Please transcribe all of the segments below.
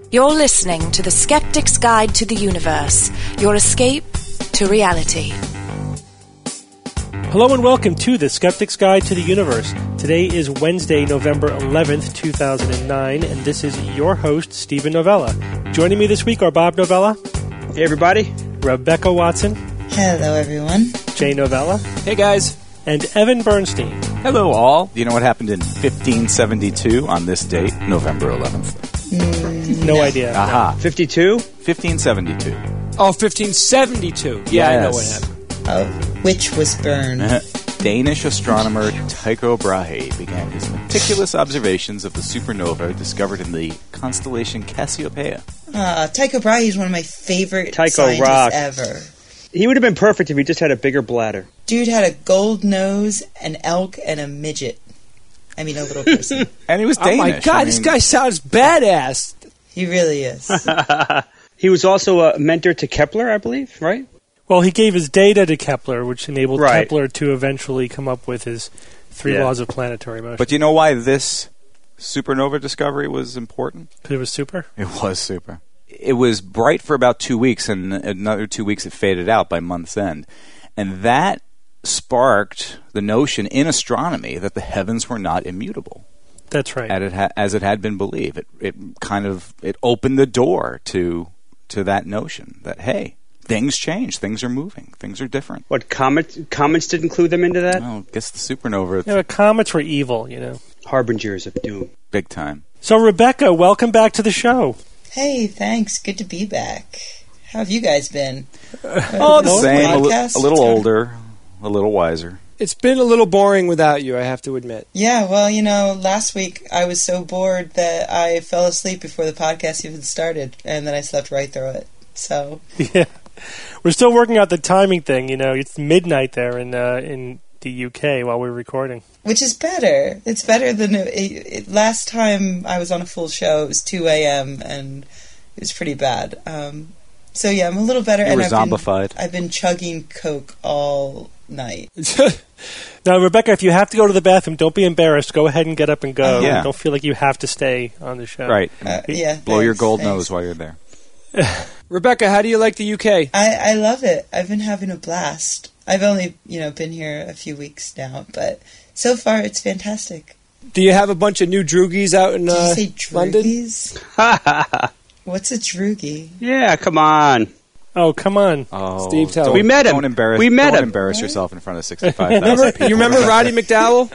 You're listening to The Skeptic's Guide to the Universe, your escape to reality. Hello and welcome to The Skeptic's Guide to the Universe. Today is Wednesday, November 11th, 2009, and this is your host, Stephen Novella. Joining me this week are Bob Novella. Hey, everybody. Rebecca Watson. Hello, everyone. Jay Novella. Hey, guys. And Evan Bernstein. Hello, all. Do you know what happened in 1572 on this date, November 11th? No idea. Aha. 52? 1572. Oh, 1572. Yeah, Yes. I know what happened. Which was burned. Danish astronomer Tycho Brahe began his meticulous observations of the supernova discovered in the constellation Cassiopeia. Tycho Brahe is one of my favorite Tycho scientists rock. ever. He would have been perfect if he just had a bigger bladder. Dude had a gold nose, an elk, and a midget. I mean, a little person. And he was Oh, Danish. my God, this guy sounds badass. He really is. He was also a mentor to Kepler, I believe, right? Well, he gave his data to Kepler, which enabled Right. Kepler to eventually come up with his three laws of planetary motion. But do you know why this supernova discovery was important? Because it was super? It was super. It was bright for about 2 weeks, and another 2 weeks it faded out by month's end. And that sparked the notion in astronomy that the heavens were not immutable. That's right. As it had been believed. It opened the door to that notion that, hey, things change, things are moving, things are different. What, comets didn't clue them into that? Oh, I guess the supernova, Yeah, but comets were evil, you know. Harbingers of doom. big time. So, Rebecca, welcome back to the show. Hey, thanks. Good to be back. How have you guys been? Oh, the same. Podcast? A little older, a little wiser. It's been a little boring without you, I have to admit. Yeah, well, last week I was so bored that I fell asleep before the podcast even started, and then I slept right through it. So Yeah. We're still working out the timing thing, you know. It's midnight there in the UK while we're recording. which is better. It's better than last time I was on a full show. It was 2 a.m. and it was pretty bad. So yeah, I'm a little better. You were zombified. I've been chugging Coke all night. Now, Rebecca, if you have to go to the bathroom, don't be embarrassed. Go ahead and get up and go. Yeah. Don't feel like you have to stay on the show. Right. Yeah, Blow your gold thanks. nose while you're there. Rebecca, how do you like the UK? I love it. I've been having a blast. I've only been here a few weeks now, but so far it's fantastic. Do you have a bunch of new droogies out in Did you say London? droogies? What's a droogie? Yeah, come on. Oh, come on. Oh, Steve, tell We met him. Don't embarrass, We met don't him. embarrass yourself in front of 65,000 people. You remember Roddy McDowell?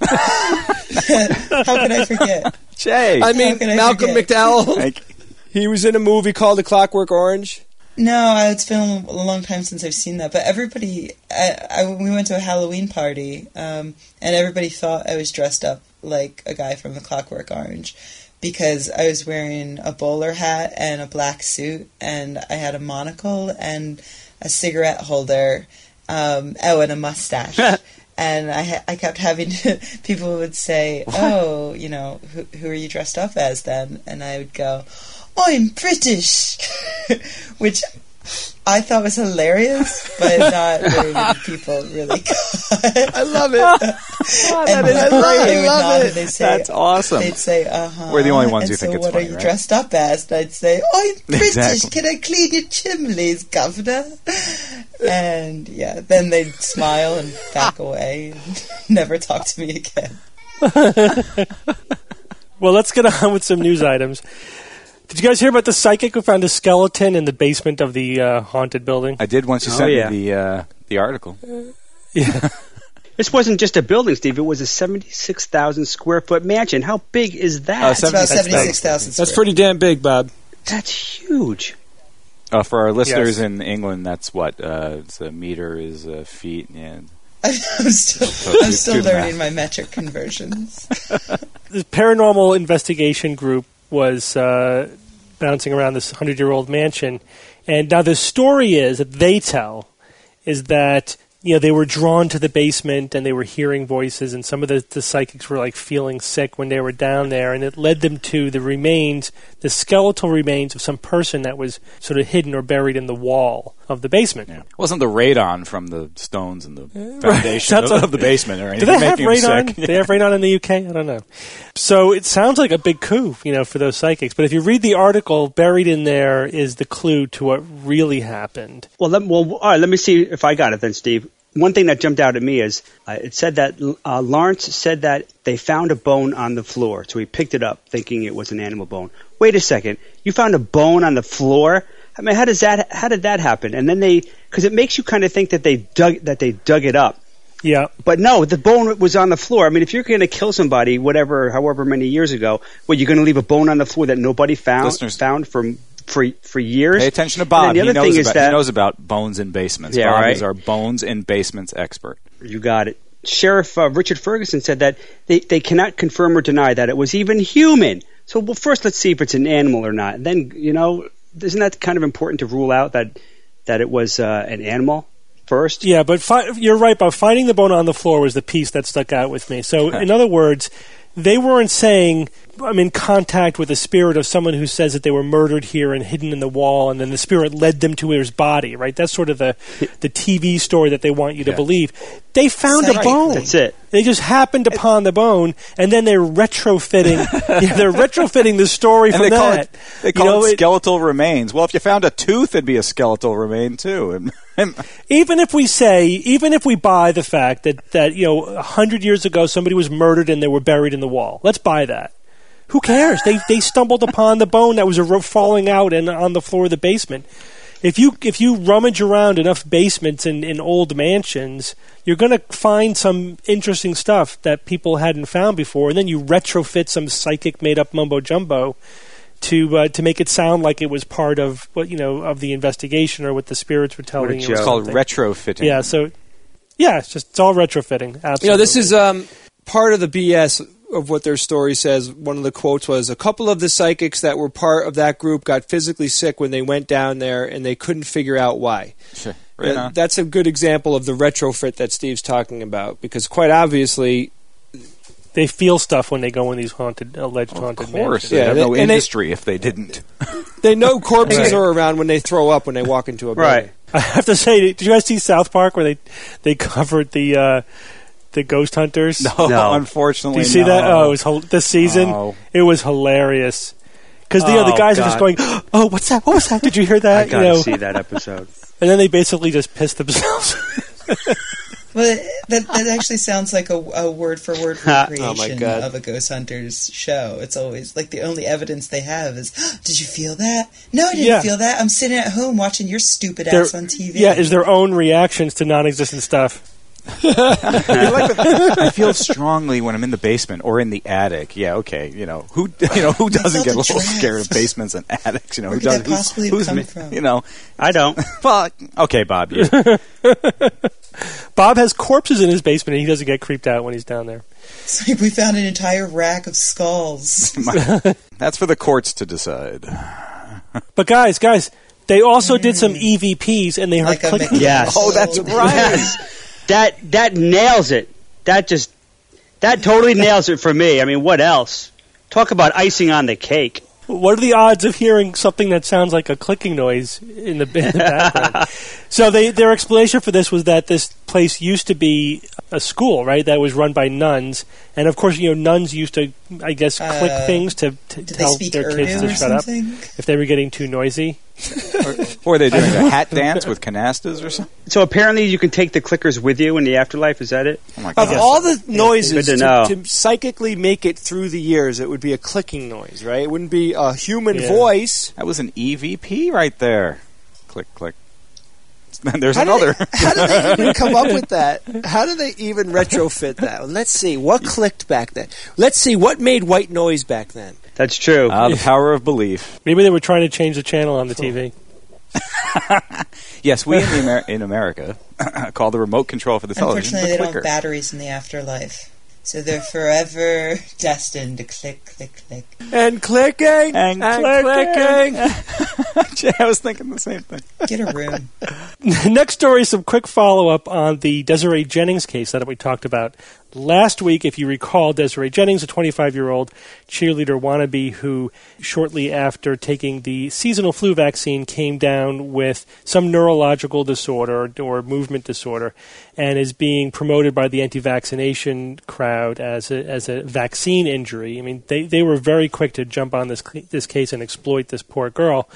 How could I forget? Jay. I mean, can I Malcolm forget? McDowell. Thank you. He was in a movie called A Clockwork Orange. No, it's been a long time since I've seen that. But everybody, we went to a Halloween party, and everybody thought I was dressed up like a guy from The Clockwork Orange because I was wearing a bowler hat and a black suit, and I had a monocle and a cigarette holder, and a mustache. And I kept having people would say, "Oh, who are you dressed up as then?" And I would go, "I'm British," which I thought was hilarious, but not very many people really got. I love it. And is they great. would nod and they'd say, That's awesome. They'd say, "Uh-huh." We're the only ones and who think so it's what funny, are you right? dressed up as? And I'd say, "I'm British. Exactly. Can I clean your chimneys, governor?" And yeah, then they'd smile and back away and never talk to me again. Well, let's get on with some news items. Did you guys hear about the psychic who found a skeleton in the basement of the haunted building? I did once you Oh, sent yeah. me the article. Yeah. This wasn't just a building, Steve. It was a 76,000 square foot mansion. How big is that? It's about 76,000. 76,000 That's pretty damn big, Bob. That's huge. For our listeners Yes. in England, that's what? It's a meter is feet. Yeah. I'm still do the learning math. my metric conversions. The paranormal investigation group was bouncing around this 100-year-old mansion. And now the story is that they tell is that they were drawn to the basement and they were hearing voices, and some of the psychics were like feeling sick when they were down there, and it led them to the skeletal remains of some person that was sort of hidden or buried in the wall of the basement. Yeah. It wasn't the radon from the stones in the foundation of the basement or anything. Do they have making them radon? sick. Do they have radon in the UK? I don't know. So it sounds like a big coup, for those psychics. But if you read the article, buried in there is the clue to what really happened. Well, all right, let me see if I got it then, Steve. One thing that jumped out at me is it said that Lawrence said that they found a bone on the floor, so he picked it up thinking it was an animal bone. Wait a second, you found a bone on the floor? I mean, how did that happen? And then because it makes you kind of think that they dug it up. Yeah. But no, the bone was on the floor. I mean, if you're going to kill somebody, however many years ago, you're going to leave a bone on the floor that nobody found for years? Pay attention to Bob. He knows about bones in basements. Yeah, Bob right. is our bones in basements expert. You got it. Sheriff Richard Ferguson said that they cannot confirm or deny that it was even human. So, first let's see if it's an animal or not. And then, isn't that kind of important to rule out that it was an animal first? Yeah, but you're right, Bob. Finding the bone on the floor was the piece that stuck out with me. So, in other words, they weren't saying, I'm in contact with the spirit of someone who says that they were murdered here and hidden in the wall, and then the spirit led them to his body, right? That's sort of the TV story that they want you to believe. They found a bone. That's it. They just happened upon the bone, and then they're retrofitting. They're retrofitting the story from that. They call it skeletal remains. Well, if you found a tooth, it'd be a skeletal remain too. Even if we buy the fact that 100 years ago somebody was murdered and they were buried in the wall, let's buy that. Who cares? They stumbled upon the bone that was falling out and on the floor of the basement. If you rummage around enough basements in old mansions, you're going to find some interesting stuff that people hadn't found before, and then you retrofit some psychic made-up mumbo-jumbo to make it sound like it was part of of the investigation or what the spirits were telling you. It's called retrofitting. Yeah, so it's all retrofitting. Absolutely. This is part of the BS of what their story says. One of the quotes was, a couple of the psychics that were part of that group got physically sick when they went down there, and they couldn't figure out why. Sure. That's a good example of the retrofit that Steve's talking about, because quite obviously they feel stuff when they go in these alleged haunted mansions. Of course. They have no industry if they didn't. They know corpses are around when they throw up when they walk into a building. Right. I have to say, did you guys see South Park where they covered the ghost hunters? No, unfortunately. Do you see that? Oh, it was this season. Oh. It was hilarious because the guys are just going, "Oh, what's that? What was that? Did you hear that?" I gotta see that episode. And then they basically just piss themselves. Well, that actually sounds like a word-for-word recreation of a Ghost Hunters show. It's always like the only evidence they have is, did you feel that? No, I didn't feel that. I'm sitting at home watching your stupid ass on TV. Yeah, is their own reactions to non-existent stuff. I feel strongly when I'm in the basement or in the attic. Yeah, okay. Who doesn't get a little scared of basements and attics? Where could that possibly come from? I don't. Well, okay, Bob. Bob has corpses in his basement, and he doesn't get creeped out when he's down there. It's like we found an entire rack of skulls. That's for the courts to decide. But guys, they also did some EVPs, and they heard clicking. Yes. Oh, that's right. Yes. That nails it. That totally nails it for me. I mean, what else? Talk about icing on the cake. What are the odds of hearing something that sounds like a clicking noise in the background? So their explanation for this was that this place used to be a school, right, that was run by nuns. And, of course, nuns used to, I guess, click things to tell their kids to shut up if they were getting too noisy. Or they're doing a hat dance with canastas or something. So apparently you can take the clickers with you in the afterlife. Is that it? Oh my God. Of all the noises to psychically make it through the years, it would be a clicking noise, right? It wouldn't be a human voice. That was an EVP right there. Click, click. There's another. How do they even come up with that? How do they even retrofit that? Let's see. What clicked back then? Let's see. What made white noise back then? That's true. The power of belief. Maybe they were trying to change the channel on the TV. Yes, we in America call the remote control for the television Unfortunately, the they clicker. don't have batteries in the afterlife. So they're forever destined to click, click, click. And clicking! And clicking! I was thinking the same thing. Get a room. Next story is some quick follow-up on the Desiree Jennings case that we talked about last week. If you recall, Desiree Jennings, a 25-year-old cheerleader wannabe who, shortly after taking the seasonal flu vaccine, came down with some neurological disorder or movement disorder and is being promoted by the anti-vaccination crowd as a vaccine injury. I mean, they were very quick to jump on this case and exploit this poor girl.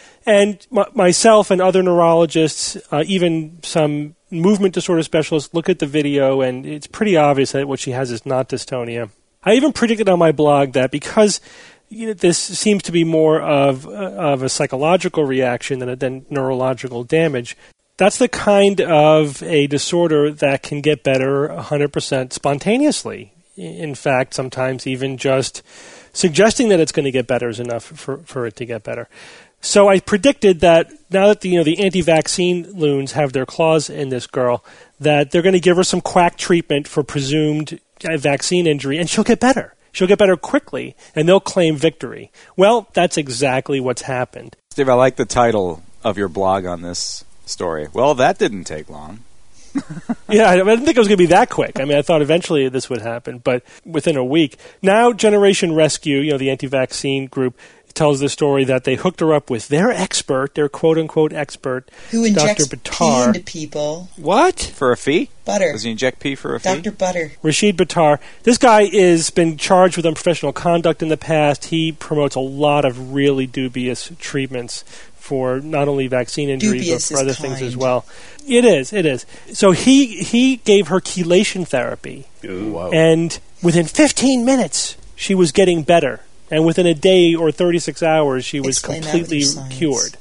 And myself and other neurologists, even some movement disorder specialists, look at the video, and it's pretty obvious that what she has is not dystonia. I even predicted on my blog that because this seems to be more of a psychological reaction than neurological damage, that's the kind of a disorder that can get better 100% spontaneously. In fact, sometimes even just suggesting that it's going to get better is enough for it to get better. So I predicted that now that the anti-vaccine loons have their claws in this girl, that they're going to give her some quack treatment for presumed vaccine injury, and she'll get better. She'll get better quickly, and they'll claim victory. Well, that's exactly what's happened. Steve, I like the title of your blog on this story. Well, that didn't take long. Yeah, I didn't think it was going to be that quick. I mean, I thought eventually this would happen, but within a week. Now, Generation Rescue, the anti-vaccine group, tells the story that they hooked her up with their expert, their quote-unquote expert, who injects Dr. Buttar. pee into people. What? For a fee? Butter. Does he inject pee for a fee? Dr. Butter. Rashid Buttar. This guy has been charged with unprofessional conduct in the past. He promotes a lot of really dubious treatments for not only vaccine injuries, Dubious but for other is things kind. as well. It is. So he gave her chelation therapy. Ooh, whoa. And within 15 minutes, she was getting better. And within a day or 36 hours, she was Explain that with completely your science. cured.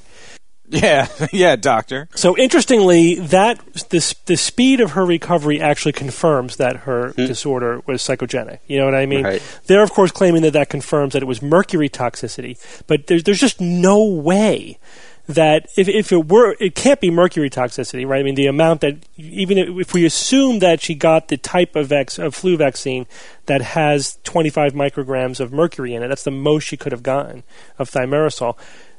Yeah, doctor. So interestingly, the speed of her recovery actually confirms that her disorder was psychogenic. You know what I mean? Right. They're, of course, claiming that confirms that it was mercury toxicity. But there's just no way that if it were, it can't be mercury toxicity, right? I mean, the amount that, even if we assume that she got the type of flu vaccine that has 25 micrograms of mercury in it, that's the most she could have gotten of thimerosal.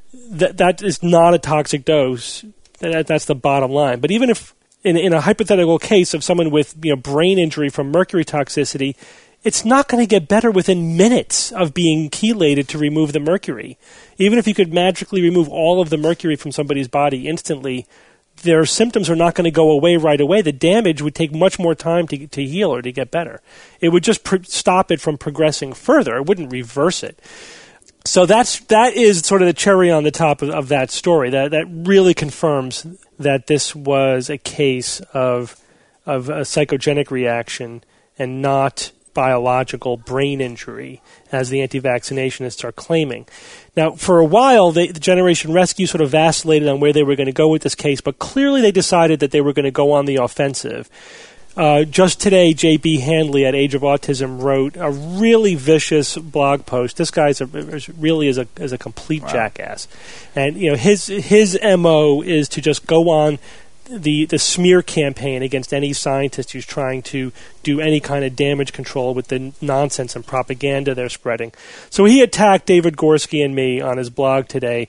That is not a toxic dose. That's the bottom line. But even if, in a hypothetical case of someone with brain injury from mercury toxicity, it's not going to get better within minutes of being chelated to remove the mercury. Even if you could magically remove all of the mercury from somebody's body instantly, their symptoms are not going to go away right away. The damage would take much more time to heal or to get better. It would just stop it from progressing further. It wouldn't reverse it. So that is sort of the cherry on the top of that story. That really confirms that this was a case of a psychogenic reaction and not biological brain injury, as the anti-vaccinationists are claiming. Now, for a while, the Generation Rescue sort of vacillated on where they were going to go with this case, but clearly they decided that they were going to go on the offensive. Just today, J.B. Handley at Age of Autism wrote a really vicious blog post. This guy really is a complete jackass, and his MO is to just go on the smear campaign against any scientist who's trying to do any kind of damage control with the nonsense and propaganda they're spreading. So he attacked David Gorski and me on his blog today.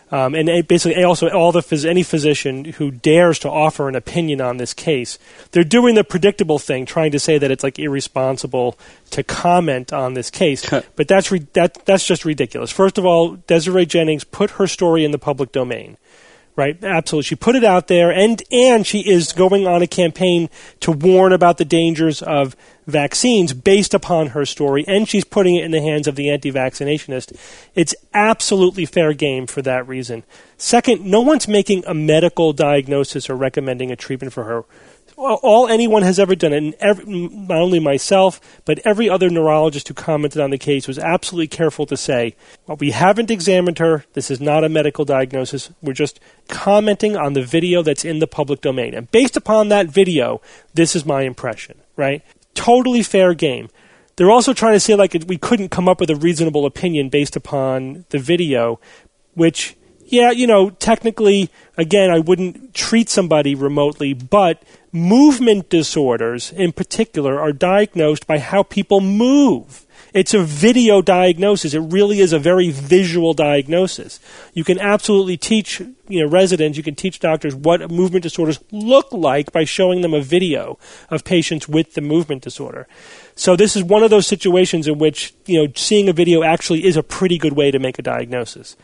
And basically, also any physician who dares to offer an opinion on this case, they're doing the predictable thing, trying to say that it's like irresponsible to comment on this case. But that's just ridiculous. First of all, Desiree Jennings put her story in the public domain. Right, absolutely. She put it out there, and she is going on a campaign to warn about the dangers of vaccines based upon her story, and she's putting it in the hands of the anti-vaccinationist. It's absolutely fair game for that reason. Second, no one's making a medical diagnosis or recommending a treatment for her. All anyone has ever done, and not only myself, but every other neurologist who commented on the case was absolutely careful to say, well, we haven't examined her. This is not a medical diagnosis. We're just commenting on the video that's in the public domain. And based upon that video, this is my impression, right? Totally fair game. They're also trying to say like we couldn't come up with a reasonable opinion based upon the video, which, yeah, technically again, I wouldn't treat somebody remotely, but movement disorders in particular are diagnosed by how people move. It's a video diagnosis. It really is a very visual diagnosis. You can absolutely teach, residents, you can teach doctors what movement disorders look like by showing them a video of patients with the movement disorder. So this is one of those situations in which, seeing a video actually is a pretty good way to make a diagnosis.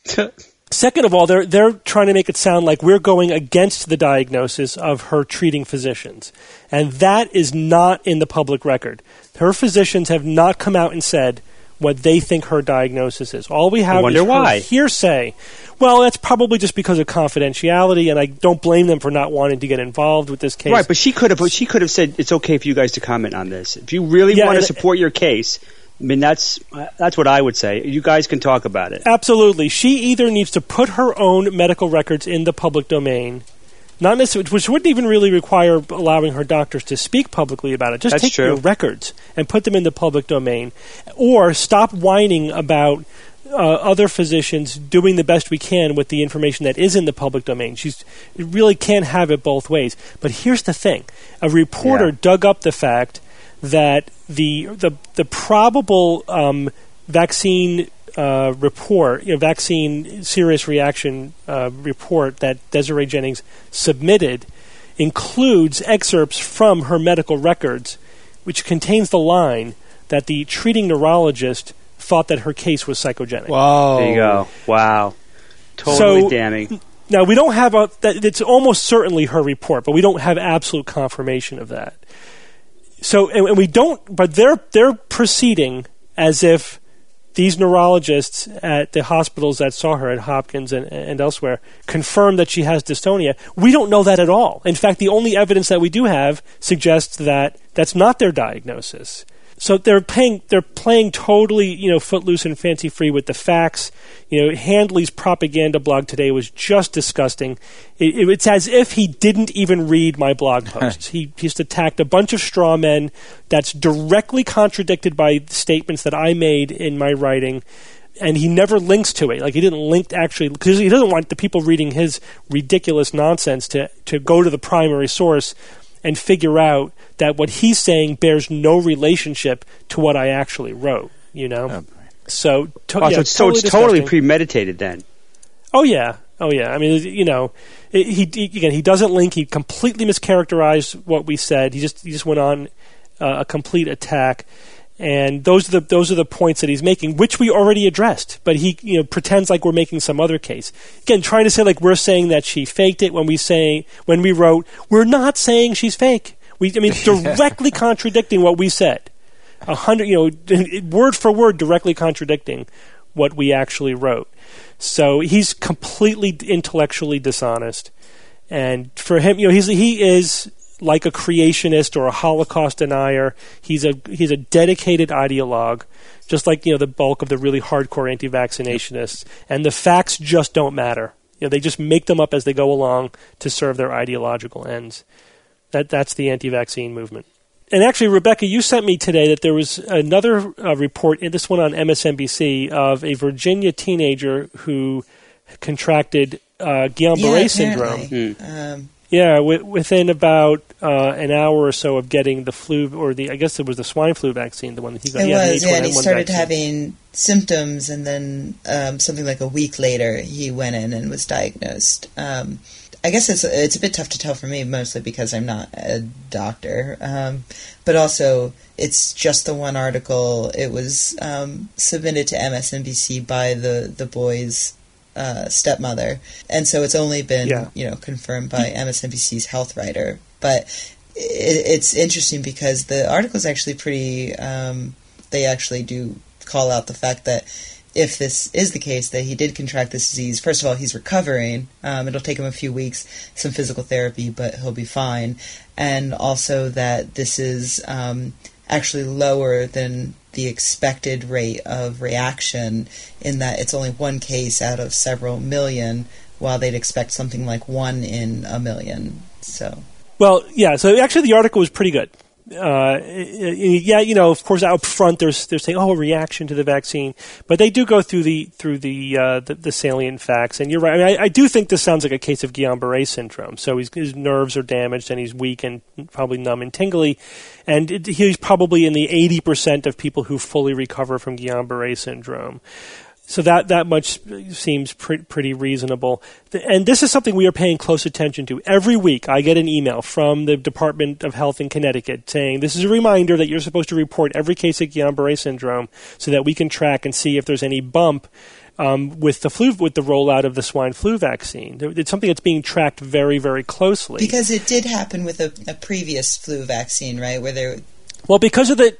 Second of all, they're trying to make it sound like we're going against the diagnosis of her treating physicians. And that is not in the public record. Her physicians have not come out and said what they think her diagnosis is. All we have is her hearsay. Well, that's probably just because of confidentiality, and I don't blame them for not wanting to get involved with this case. Right, but she could have said it's okay for you guys to comment on this. If you really want to support your case, I mean, that's what I would say. You guys can talk about it. Absolutely. She either needs to put her own medical records in the public domain, not necessarily, which wouldn't even really require allowing her doctors to speak publicly about it. Just take your records and put them in the public domain, or stop whining about other physicians doing the best we can with the information that is in the public domain. It really can't have it both ways. But here's the thing. A reporter dug up the fact that the probable vaccine report, vaccine serious reaction report that Desiree Jennings submitted includes excerpts from her medical records, which contains the line that the treating neurologist thought that her case was psychogenic. Wow. There you go. Wow. Totally damning. Now, we don't have it's almost certainly her report, but we don't have absolute confirmation of that. So, and we don't, but they're proceeding as if these neurologists at the hospitals that saw her at Hopkins and elsewhere confirmed that she has dystonia. We don't know that at all. In fact, the only evidence that we do have suggests that that's not their diagnosis. So they're playing totally, footloose and fancy free with the facts. Handley's propaganda blog today was just disgusting. It's as if he didn't even read my blog posts. He just attacked a bunch of straw men that's directly contradicted by statements that I made in my writing. And he never links to it. Like, he didn't link actually, because he doesn't want the people reading his ridiculous nonsense to go to the primary source and figure out that what he's saying bears no relationship to what I actually wrote, So, it's totally premeditated then. Oh yeah. I mean, he doesn't link. He completely mischaracterized what we said. He just went on a complete attack, and those are the points that he's making, which we already addressed. But he pretends like we're making some other case. Again, trying to say like we're saying that she faked it when we wrote we're not saying she's fake. Directly contradicting what we said. 100, word for word, directly contradicting what we actually wrote. So he's completely intellectually dishonest, and for him, he is like a creationist or a Holocaust denier. He's a dedicated ideologue, just like the bulk of the really hardcore anti-vaccinationists. And the facts just don't matter. They just make them up as they go along to serve their ideological ends. That's the anti-vaccine movement. And actually, Rebecca, you sent me today that there was another report, this one on MSNBC, of a Virginia teenager who contracted Guillain-Barré syndrome. Within about an hour or so of getting the flu, or I guess it was the swine flu vaccine, the one that he got. And he started having symptoms, and then something like a week later, he went in and was diagnosed. I guess it's a bit tough to tell for me, mostly because I'm not a doctor, but also it's just the one article. It was submitted to MSNBC by the boy's stepmother, and so it's only been confirmed by MSNBC's health writer. But it's interesting because the article is actually pretty. They actually do call out the fact that if this is the case, that he did contract this disease, first of all, he's recovering. It'll take him a few weeks, some physical therapy, but he'll be fine. And also that this is actually lower than the expected rate of reaction, in that it's only one case out of several million, while they'd expect something like 1 in a million. So. Well, yeah, so actually the article was pretty good. Of course, out front they're saying, "Oh, a reaction to the vaccine," but they do go through the salient facts. And you're right. I mean, I do think this sounds like a case of Guillain-Barré syndrome. So his nerves are damaged, and he's weak and probably numb and tingly, and he's probably in the 80% of people who fully recover from Guillain-Barré syndrome. So that much seems pretty reasonable. And this is something we are paying close attention to. Every week I get an email from the Department of Health in Connecticut saying, this is a reminder that you're supposed to report every case of Guillain-Barré syndrome so that we can track and see if there's any bump with the rollout of the swine flu vaccine. It's something that's being tracked very, very closely. Because it did happen with a previous flu vaccine, right? Well, because of the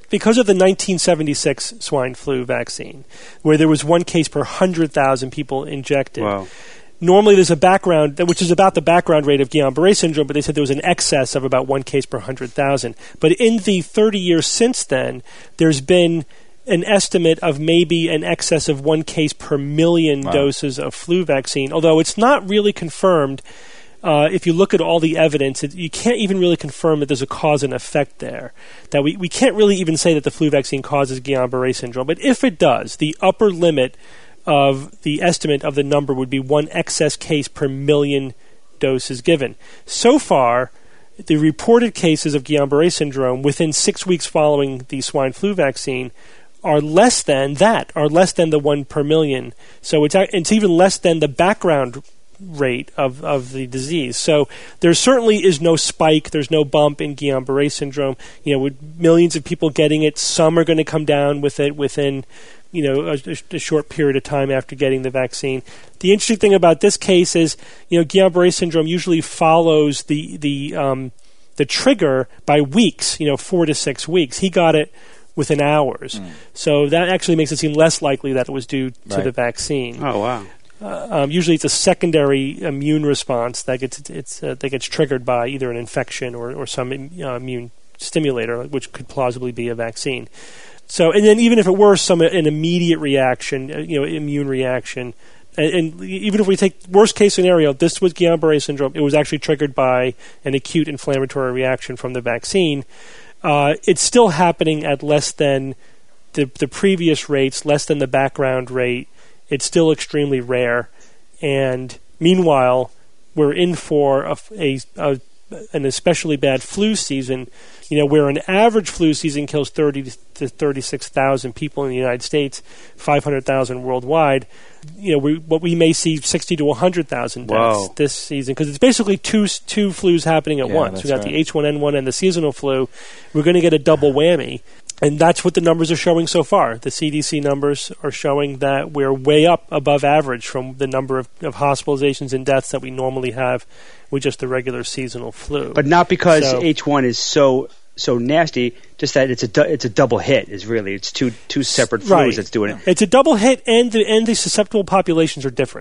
1976 swine flu vaccine, where there was one case per 100,000 people injected. Wow. Normally there's a background, which is about the background rate of Guillain-Barré syndrome, but they said there was an excess of about one case per 100,000. But in the 30 years since then, there's been an estimate of maybe an excess of one case per million doses of flu vaccine, although it's not really confirmed. If you look at all the evidence, you can't even really confirm that there's a cause and effect there. That we can't really even say that the flu vaccine causes Guillain-Barré syndrome. But if it does, the upper limit of the estimate of the number would be one excess case per million doses given. So far, the reported cases of Guillain-Barré syndrome within 6 weeks following the swine flu vaccine are less than the 1 per million. So it's even less than the background rate of the disease. So there certainly is no spike, there's no bump in Guillain-Barré syndrome. With millions of people getting it, some are going to come down with it within a short period of time after getting the vaccine. The interesting thing about this case is, Guillain-Barré syndrome usually follows the trigger by weeks, 4 to 6 weeks. He got it within hours. So that actually makes it seem less likely that it was due to the vaccine. Oh, wow. Usually it's a secondary immune response that gets triggered by either an infection or some immune stimulator, which could plausibly be a vaccine. So, and then even if it were an immediate reaction, immune reaction, and even if we take worst case scenario, this was Guillain-Barré syndrome, it was actually triggered by an acute inflammatory reaction from the vaccine. It's still happening at less than the previous rates, less than the background rate. It's still extremely rare, and meanwhile, we're in for an especially bad flu season. Where an average flu season kills 30 to 36,000 people in the United States, 500,000 worldwide. We may see 60 to 100,000 deaths this season because it's basically two flus happening at once. We got the H1N1 and the seasonal flu. We're going to get a double whammy. And that's what the numbers are showing so far. The CDC numbers are showing that we're way up above average from the number of hospitalizations and deaths that we normally have with just the regular seasonal flu. But not because H1 is so nasty, just that it's a double hit. It's two separate flus that's doing it. It's a double hit, and the susceptible populations are different.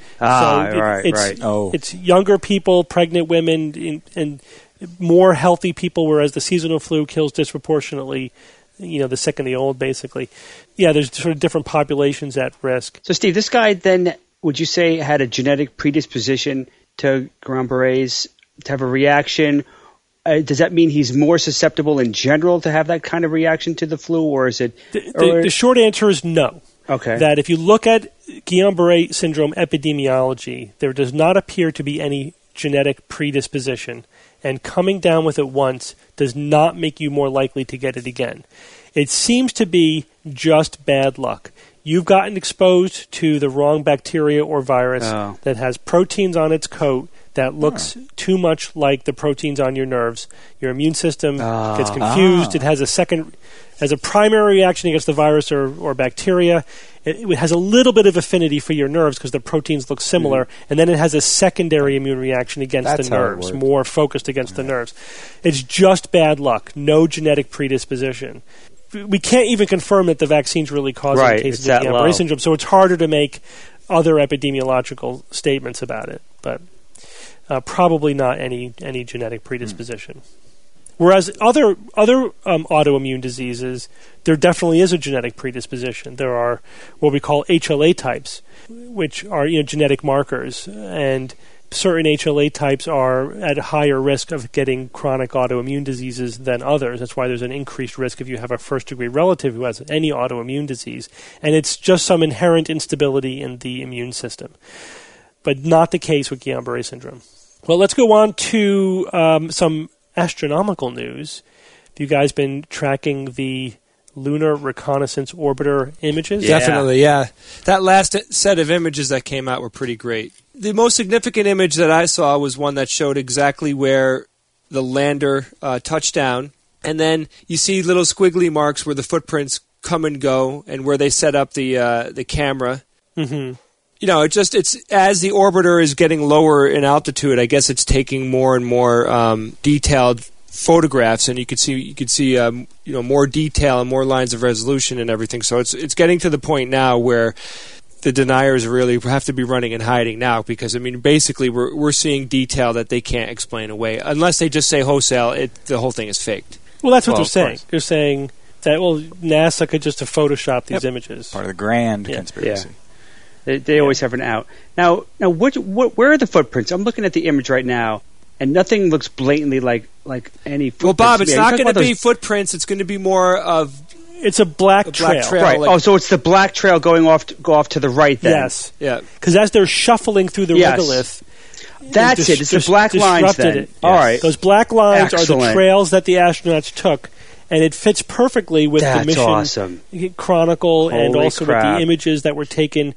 It's younger people, pregnant women, and more healthy people, whereas the seasonal flu kills disproportionately the sick and the old, basically. Yeah, there's sort of different populations at risk. So, Steve, this guy then, would you say, had a genetic predisposition to Guillain-Barré's, to have a reaction? Does that mean he's more susceptible in general to have that kind of reaction to the flu, or is it... The short answer is no. Okay. That if you look at Guillain-Barré syndrome epidemiology, there does not appear to be any genetic predisposition, and coming down with it once does not make you more likely to get it again. It seems to be just bad luck. You've gotten exposed to the wrong bacteria or virus that has proteins on its coat that looks too much like the proteins on your nerves. Your immune system gets confused. It has a primary reaction against the virus or bacteria. It has a little bit of affinity for your nerves because the proteins look similar, and then it has a secondary immune reaction against the nerves, more focused against the nerves. It's just bad luck, no genetic predisposition. We can't even confirm that the vaccine's really causing cases of Guillain-Barré syndrome, so it's harder to make other epidemiological statements about it, but probably not any genetic predisposition. Whereas other autoimmune diseases, there definitely is a genetic predisposition. There are what we call HLA types, which are genetic markers, and certain HLA types are at higher risk of getting chronic autoimmune diseases than others. That's why there's an increased risk if you have a first-degree relative who has any autoimmune disease. And it's just some inherent instability in the immune system, but not the case with Guillain-Barré syndrome. Well, let's go on to some astronomical news. Have you guys been tracking the Lunar Reconnaissance Orbiter images? Yeah. Definitely, yeah. That last set of images that came out were pretty great. The most significant image that I saw was one that showed exactly where the lander touched down, and then you see little squiggly marks where the footprints come and go, and where they set up the camera. Mm-hmm. You know, it's as the orbiter is getting lower in altitude, I guess it's taking more and more detailed photographs, and you could see more detail and more lines of resolution and everything. So it's getting to the point now where the deniers really have to be running and hiding now, because I mean basically we're seeing detail that they can't explain away unless they just say wholesale the whole thing is faked. Well, that's what they're saying. They're saying that NASA could just have photoshopped these images. Part of the grand conspiracy. Yeah. They always have an out. Now, where are the footprints? I'm looking at the image right now, and nothing looks blatantly like any footprints. Well, Bob, it's not going to be footprints. It's going to be more of... It's a black trail. Right. Like, so it's the black trail going off to the right then. Yes. Yeah. Because as they're shuffling through the regolith... That's it. It's the black lines then. It. All right. Those black lines are the Excellent. trails that the astronauts took, and it fits perfectly with the mission awesome. chronicle and Holy also crap. with the images that were taken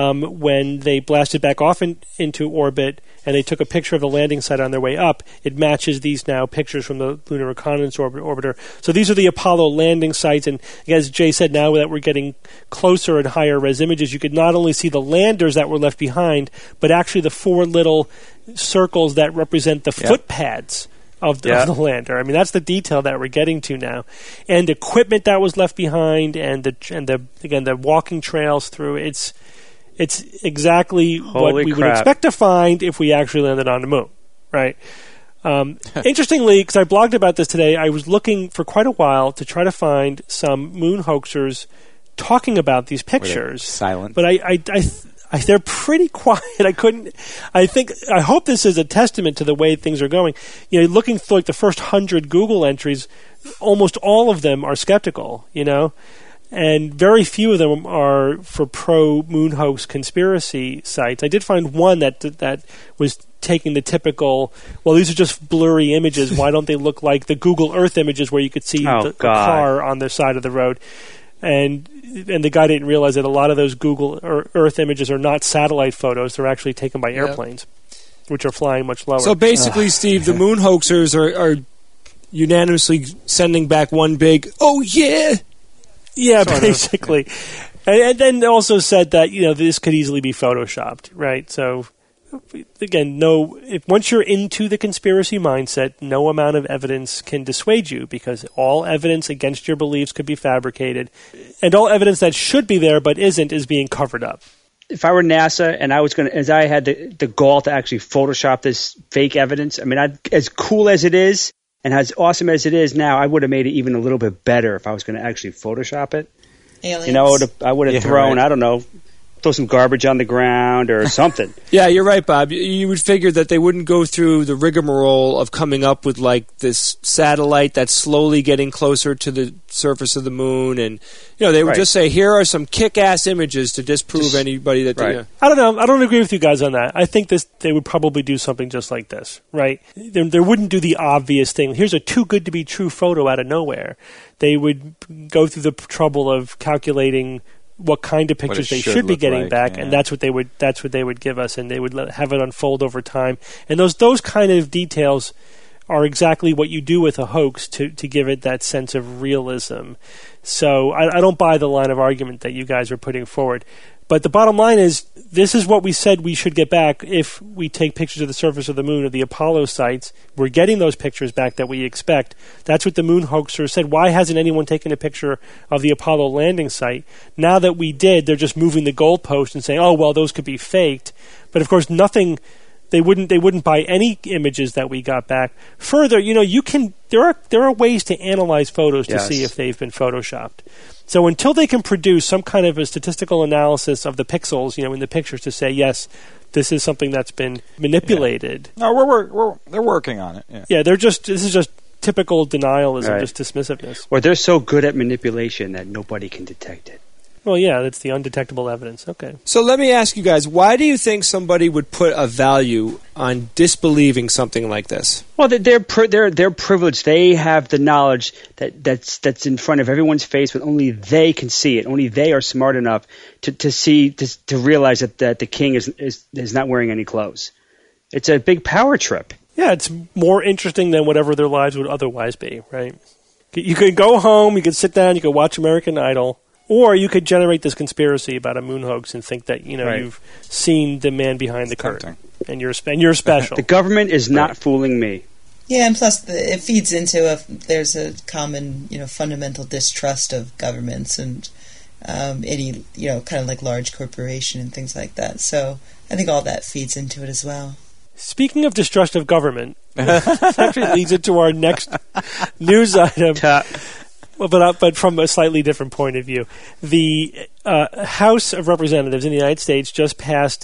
when they blasted back off into orbit and they took a picture of the landing site on their way up. It matches these now pictures from the Lunar Reconnaissance Orbiter. So these are the Apollo landing sites, and as Jay said, now that we're getting closer and higher res images, you could not only see the landers that were left behind, but actually the four little circles that represent the footpads of the lander. I mean, that's the detail that we're getting to now, and equipment that was left behind, and the walking trails through. It's exactly what we would expect to find if we actually landed on the moon, right? Interestingly, because I blogged about this today, I was looking for quite a while to try to find some moon hoaxers talking about these pictures. Silent. But they're pretty quiet. I hope this is a testament to the way things are going. You know, looking through the first 100 Google entries, almost all of them are skeptical, and very few of them are for pro-moon hoax conspiracy sites. I did find one that was taking the typical, well, these are just blurry images. Why don't they look like the Google Earth images where you could see the car on the side of the road? And the guy didn't realize that a lot of those Google Earth images are not satellite photos. They're actually taken by airplanes, which are flying much lower. So basically, Steve, the moon hoaxers are unanimously sending back one big, oh, yeah! Yeah, basically. And then also said that, this could easily be photoshopped, right? So, again, once you're into the conspiracy mindset, no amount of evidence can dissuade you, because all evidence against your beliefs could be fabricated, and all evidence that should be there but isn't is being covered up. If I were NASA and I had the gall to actually Photoshop this fake evidence, I mean, as cool as it is, and as awesome as it is now, I would have made it even a little bit better if I was going to actually Photoshop it. Aliens. I would have thrown, right. I don't know, throw some garbage on the ground or something. Yeah, you're right, Bob. You would figure that they wouldn't go through the rigmarole of coming up with this satellite that's slowly getting closer to the surface of the moon, and they would just say, here are some kick-ass images to disprove anybody that. Right. I don't know. I don't agree with you guys on that. I think they would probably do something just like this, right? They wouldn't do the obvious thing. Here's a too good to be true photo out of nowhere. They would go through the trouble of calculating what kind of pictures they should be getting back, and that's what they would give us, and they would have it unfold over time. And those kind of details are exactly what you do with a hoax to give it that sense of realism. So I don't buy the line of argument that you guys are putting forward. But the bottom line is, this is what we said we should get back if we take pictures of the surface of the moon or the Apollo sites. We're getting those pictures back that we expect. That's what the moon hoaxers said. Why hasn't anyone taken a picture of the Apollo landing site? Now that we did, they're just moving the goalpost and saying, oh, well, those could be faked. But, of course, nothing They wouldn't buy any images that we got back. Further, there are ways to analyze photos to see if they've been photoshopped. So until they can produce some kind of a statistical analysis of the pixels, in the pictures to say, yes, this is something that's been manipulated. Yeah. No, they're working on it. Yeah, this is just typical denialism, just dismissiveness. Or they're so good at manipulation that nobody can detect it. Well, yeah, that's the undetectable evidence. Okay. So let me ask you guys, why do you think somebody would put a value on disbelieving something like this? Well, they're privileged. They have the knowledge that's in front of everyone's face, but only they can see it. Only they are smart enough to realize that the king is not wearing any clothes. It's a big power trip. Yeah, it's more interesting than whatever their lives would otherwise be, right? You could go home, you could sit down, you could watch American Idol. Or you could generate this conspiracy about a moon hoax and think that you've seen the man behind the curtain, and you're special. The government is not fooling me. Yeah, and plus it feeds into there's a common fundamental distrust of governments and any kind of like large corporation and things like that. So I think all that feeds into it as well. Speaking of distrust of government, that actually leads into our next news item. But from a slightly different point of view. The House of Representatives in the United States just passed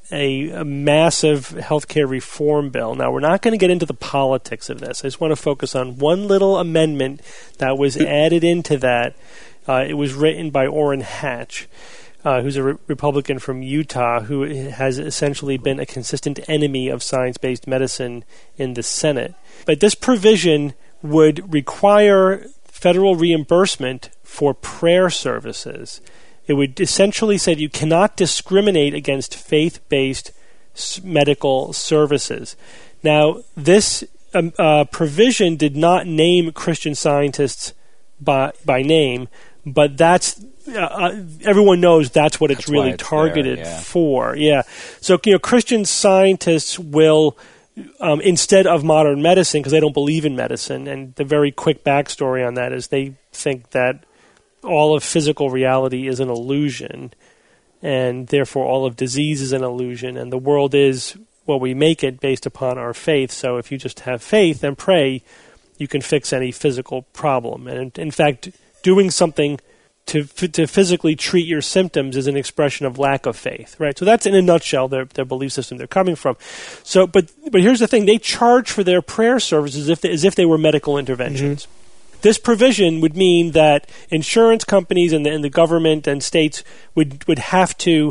a massive healthcare reform bill. Now, we're not going to get into the politics of this. I just want to focus on one little amendment that was added into that. It was written by Orrin Hatch, who's a Republican from Utah, who has essentially been a consistent enemy of science-based medicine in the Senate. But this provision would require federal reimbursement for prayer services. It would essentially say you cannot discriminate against faith-based medical services. Now, this provision did not name Christian Scientists by name, but that's everyone knows that's what it's really targeted for. Yeah. So Christian Scientists will. Instead of modern medicine, because they don't believe in medicine, and the very quick backstory on that is they think that all of physical reality is an illusion, and therefore all of disease is an illusion, and the world is what we make it based upon our faith. So if you just have faith and pray, you can fix any physical problem. And in fact, doing something to physically treat your symptoms is an expression of lack of faith, right? So that's in a nutshell their belief system they're coming from. So, but here's the thing: they charge for their prayer services as if they were medical interventions. Mm-hmm. This provision would mean that insurance companies and the government and states would have to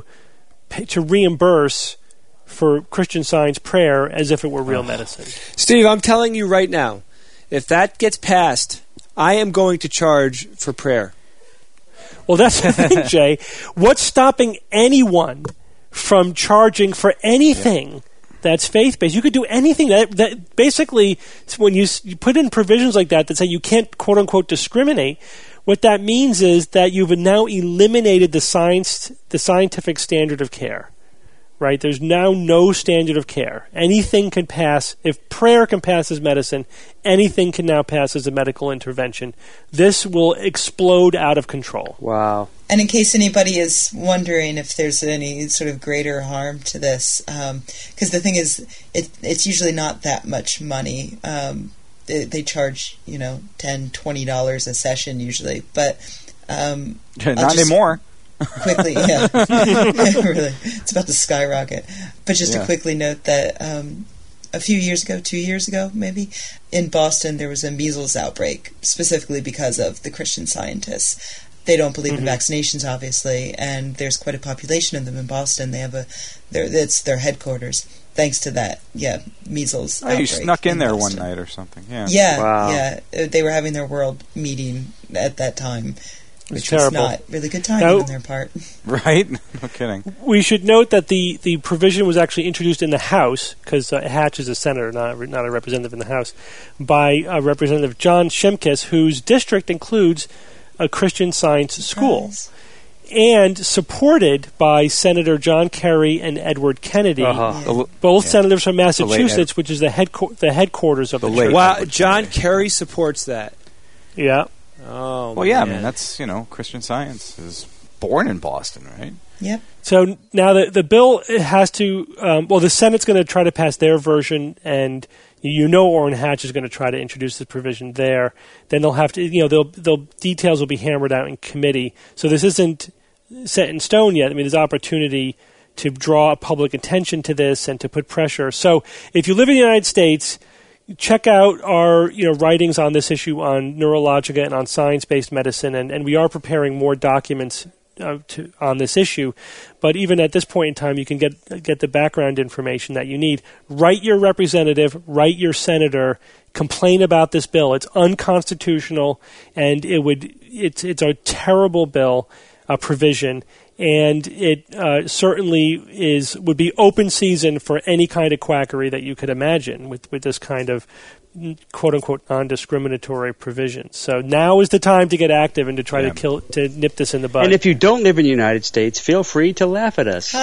reimburse for Christian Science prayer as if it were real medicine. Steve, I'm telling you right now, if that gets passed, I am going to charge for prayer. Well, that's the thing, Jay. What's stopping anyone from charging for anything that's faith-based? You could do anything. That basically, when you put in provisions like that say you can't, quote-unquote, discriminate, what that means is that you've now eliminated the scientific standard of care. Right? There's now no standard of care. Anything can pass. If prayer can pass as medicine, anything can now pass as a medical intervention. This will explode out of control. Wow. And in case anybody is wondering if there's any sort of greater harm to this, because the thing is, it's usually not that much money. They charge, $10, $20 a session usually, but not anymore. Quickly, yeah. Really, it's about to skyrocket. But just to quickly note that a few years ago, 2 years ago maybe, in Boston there was a measles outbreak, specifically because of the Christian Scientists. They don't believe in vaccinations, obviously, and there's quite a population of them in Boston. They have it's their headquarters. Thanks to that, measles outbreak. You snuck in there Boston. one night or something. Yeah. Wow. Yeah. They were having their world meeting at that time. Which was not really good timing on their part. Right? No kidding. We should note that the provision was actually introduced in the House, because Hatch is a senator, not a representative in the House, by Representative John Shimkus, whose district includes a Christian Science school, and supported by Senator John Kerry and Edward Kennedy, both senators from Massachusetts, which is the headquarters of the church. Wow, John Kerry supports that. Yeah. Oh, well, yeah, I mean, that's, Christian Science is born in Boston, right? Yep. So now the bill has to, the Senate's going to try to pass their version, and Orrin Hatch is going to try to introduce this provision there. Then they'll have to, details will be hammered out in committee. So this isn't set in stone yet. I mean, there's opportunity to draw public attention to this and to put pressure. So if you live in the United States, check out our writings on this issue on Neurologica and on science-based medicine, and we are preparing more documents on this issue. But even at this point in time, you can get the background information that you need. Write your representative, write your senator, complain about this bill. It's unconstitutional, and it's a terrible bill, provision, and it certainly would be open season for any kind of quackery that you could imagine with this kind of quote-unquote non-discriminatory provision. So now is the time to get active and to try to nip this in the bud. And if you don't live in the United States, feel free to laugh at us.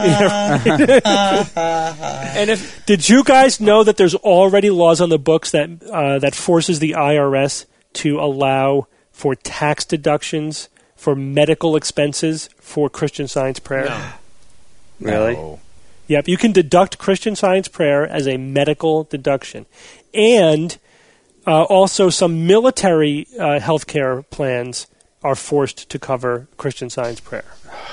And did you guys know that there's already laws on the books that forces the IRS to allow for tax deductions for medical expenses for Christian Science prayer? No. Really? No. Yep, you can deduct Christian Science prayer as a medical deduction. And also some military healthcare plans are forced to cover Christian Science prayer.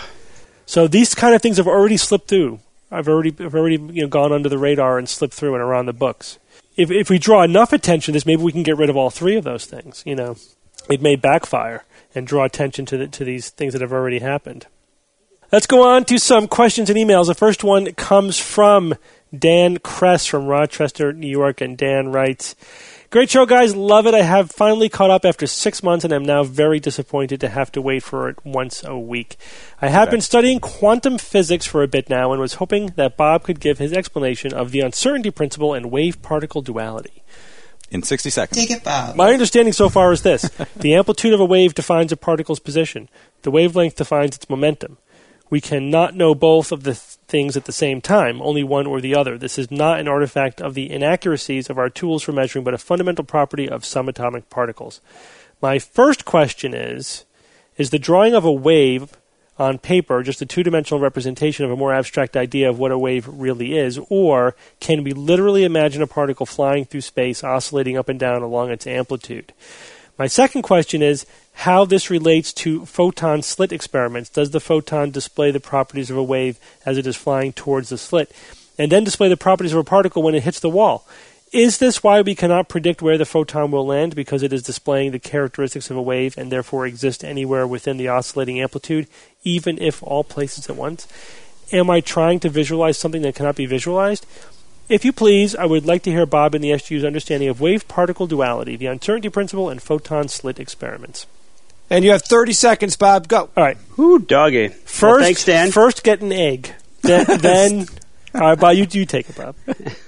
So these kind of things have already slipped through. I've already gone under the radar and slipped through and around the books. If we draw enough attention to this, maybe we can get rid of all three of those things. It may backfire and draw attention to these things that have already happened. Let's go on to some questions and emails. The first one comes from Dan Kress from Rochester, New York, and Dan writes, "Great show, guys. Love it. I have finally caught up after 6 months, and I'm now very disappointed to have to wait for it once a week. I have been studying quantum physics for a bit now and was hoping that Bob could give his explanation of the uncertainty principle and wave-particle duality." In 60 seconds. Take it, Bob. My understanding so far is this. The amplitude of a wave defines a particle's position. The wavelength defines its momentum. We cannot know both of the things at the same time, only one or the other. This is not an artifact of the inaccuracies of our tools for measuring, but a fundamental property of subatomic particles. My first question is the drawing of a wave on paper just a two-dimensional representation of a more abstract idea of what a wave really is, or can we literally imagine a particle flying through space, oscillating up and down along its amplitude? My second question is how this relates to photon slit experiments. Does the photon display the properties of a wave as it is flying towards the slit, and then display the properties of a particle when it hits the wall? Is this why we cannot predict where the photon will land, because it is displaying the characteristics of a wave and therefore exists anywhere within the oscillating amplitude, even if all places at once? Am I trying to visualize something that cannot be visualized? If you please, I would like to hear Bob and the SGU's understanding of wave-particle duality, the uncertainty principle, and photon slit experiments. And you have 30 seconds, Bob. Go. All right. Ooh, doggy. First, thanks, Dan. First, get an egg. Then all right, Bob, you take it, Bob.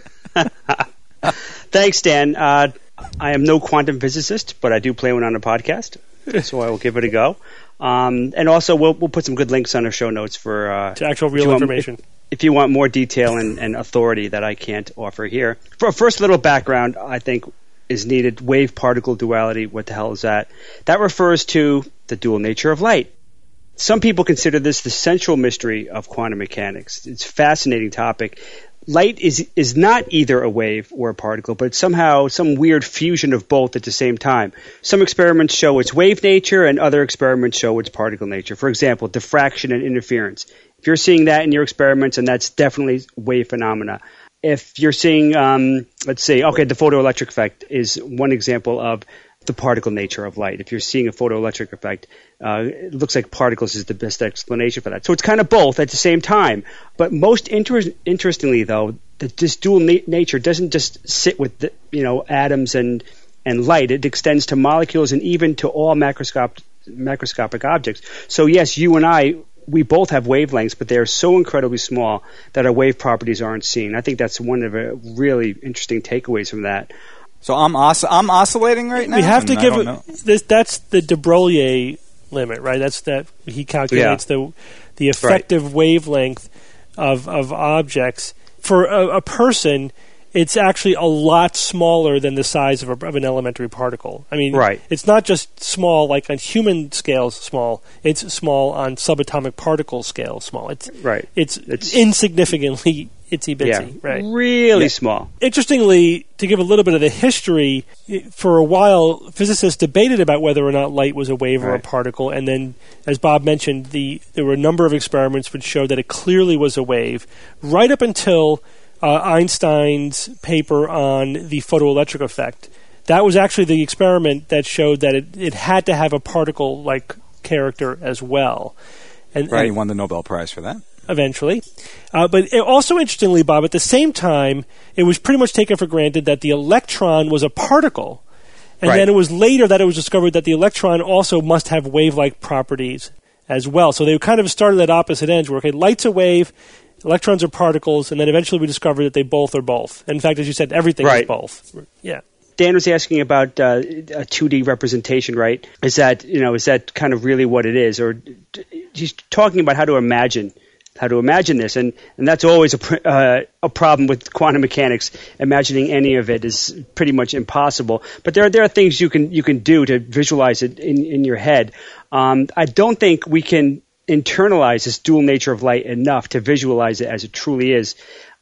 Thanks, Dan. I am no quantum physicist, but I do play one on a podcast, so I will give it a go. And also, we'll put some good links on our show notes for to actual real information. If you want more detail and authority that I can't offer here. For a first little background, I think is needed. Wave-particle duality, what the hell is that? That refers to the dual nature of light. Some people consider this the central mystery of quantum mechanics. It's a fascinating topic. Light is not either a wave or a particle, but somehow some weird fusion of both at the same time. Some experiments show its wave nature, and other experiments show its particle nature. For example, diffraction and interference. If you're seeing that in your experiments, and that's definitely wave phenomena. If you're seeing, the photoelectric effect is one example of the particle nature of light. If you're seeing a photoelectric effect, it looks like particles is the best explanation for that. So it's kind of both at the same time. But most interestingly, though, this dual nature doesn't just sit with atoms and light. It extends to molecules and even to all macroscopic objects. So yes, you and I, we both have wavelengths, but they are so incredibly small that our wave properties aren't seen. I think that's one of the really interesting takeaways from that. So I'm oscillating right now? We have to give this. That's the de Broglie limit, right? That's that he calculates the effective wavelength of objects. For a person, it's actually a lot smaller than the size of an elementary particle. I mean, it's not just small like on human scales small. It's small on subatomic particle scale small. It's insignificantly itsy-bitsy. Really small. Interestingly, to give a little bit of the history, for a while, physicists debated about whether or not light was a wave or a particle, and then, as Bob mentioned, there were a number of experiments which showed that it clearly was a wave, right up until Einstein's paper on the photoelectric effect. That was actually the experiment that showed that it had to have a particle-like character as well. And he won the Nobel Prize for that. Eventually. But also interestingly, Bob, at the same time, it was pretty much taken for granted that the electron was a particle. And then it was later that it was discovered that the electron also must have wave-like properties as well. So they kind of started at opposite ends where, light's a wave, electrons are particles, and then eventually we discovered that they both are both. And in fact, as you said, everything is both. Yeah. Dan was asking about a 2D representation, right? Is that kind of really what it is? Or he's talking about how to imagine this, and that's always a problem with quantum mechanics. Imagining any of it is pretty much impossible. But there are things you can do to visualize it in your head. I don't think we can internalize this dual nature of light enough to visualize it as it truly is.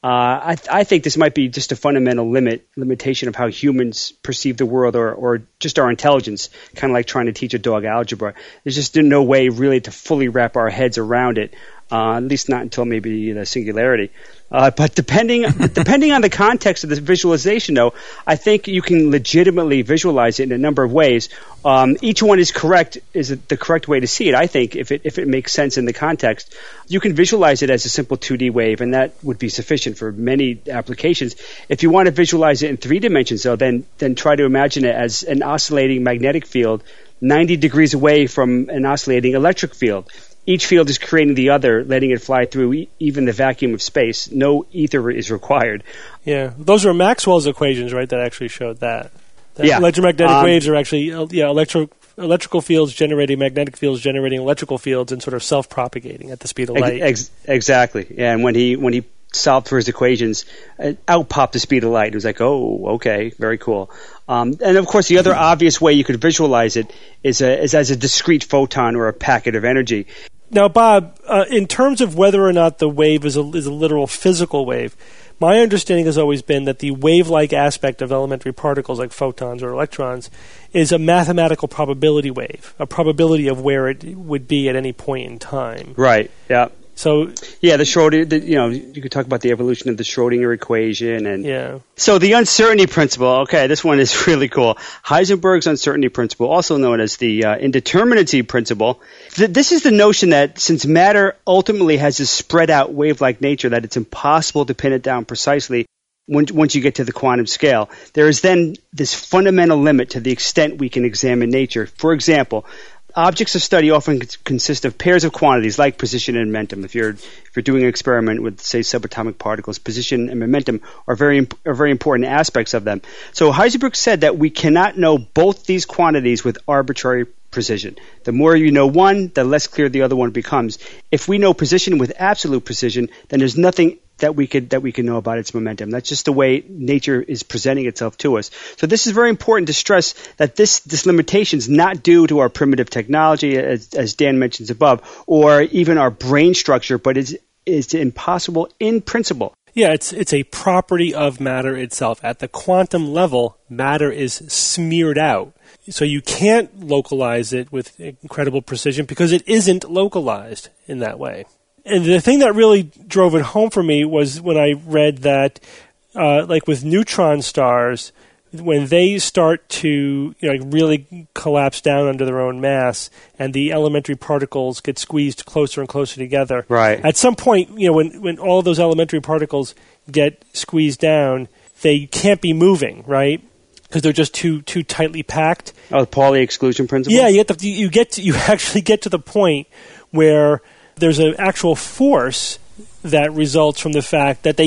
I think this might be just a fundamental limitation of how humans perceive the world, or just our intelligence, kind of like trying to teach a dog algebra. There's just no way really to fully wrap our heads around it, at least not until maybe the singularity. But depending on the context of the visualization, though, I think you can legitimately visualize it in a number of ways. Each one is correct, is the correct way to see it, I think, if it makes sense in the context. You can visualize it as a simple 2D wave, and that would be sufficient for many applications. If you want to visualize it in 3 dimensions, though, then try to imagine it as an oscillating magnetic field 90 degrees away from an oscillating electric field. Each field is creating the other, letting it fly through even the vacuum of space. No ether is required. Yeah, those are Maxwell's equations, right, that actually showed that. Electromagnetic waves are actually electrical fields generating magnetic fields generating electrical fields and sort of self-propagating at the speed of light. Exactly. Yeah, and when he solved for his equations, out popped the speed of light. It was like, oh, okay, very cool. And of course, the other obvious way you could visualize it is as a discrete photon or a packet of energy. Now, Bob, in terms of whether or not the wave is a literal physical wave, my understanding has always been that the wave-like aspect of elementary particles like photons or electrons is a mathematical probability wave, a probability of where it would be at any point in time. Right, yeah. So the Schrodinger, you could talk about the evolution of the Schrodinger equation, and so the uncertainty principle. Okay, this one is really cool. Heisenberg's uncertainty principle, also known as the indeterminacy principle. This is the notion that since matter ultimately has a spread out wave-like nature, that it's impossible to pin it down precisely. Once you get to the quantum scale, there is then this fundamental limit to the extent we can examine nature. For example, objects of study often consist of pairs of quantities like position and momentum. If you're doing an experiment with, say, subatomic particles, position and momentum are very important aspects of them. So Heisenberg said that we cannot know both these quantities with arbitrary precision. The more you know one, the less clear the other one becomes. If we know position with absolute precision, then there's nothing that we can know about its momentum. That's just the way nature is presenting itself to us. So this is very important to stress that this limitation is not due to our primitive technology, as Dan mentions above, or even our brain structure, but it's impossible in principle. Yeah, it's a property of matter itself. At the quantum level, matter is smeared out. So you can't localize it with incredible precision because it isn't localized in that way. And the thing that really drove it home for me was when I read that, like with neutron stars, when they start to really collapse down under their own mass and the elementary particles get squeezed closer and closer together, right. At some point, when all of those elementary particles get squeezed down, they can't be moving, right? Because they're just too tightly packed. Oh, the Pauli exclusion principle? Yeah, you actually get to the point where there's an actual force that results from the fact that they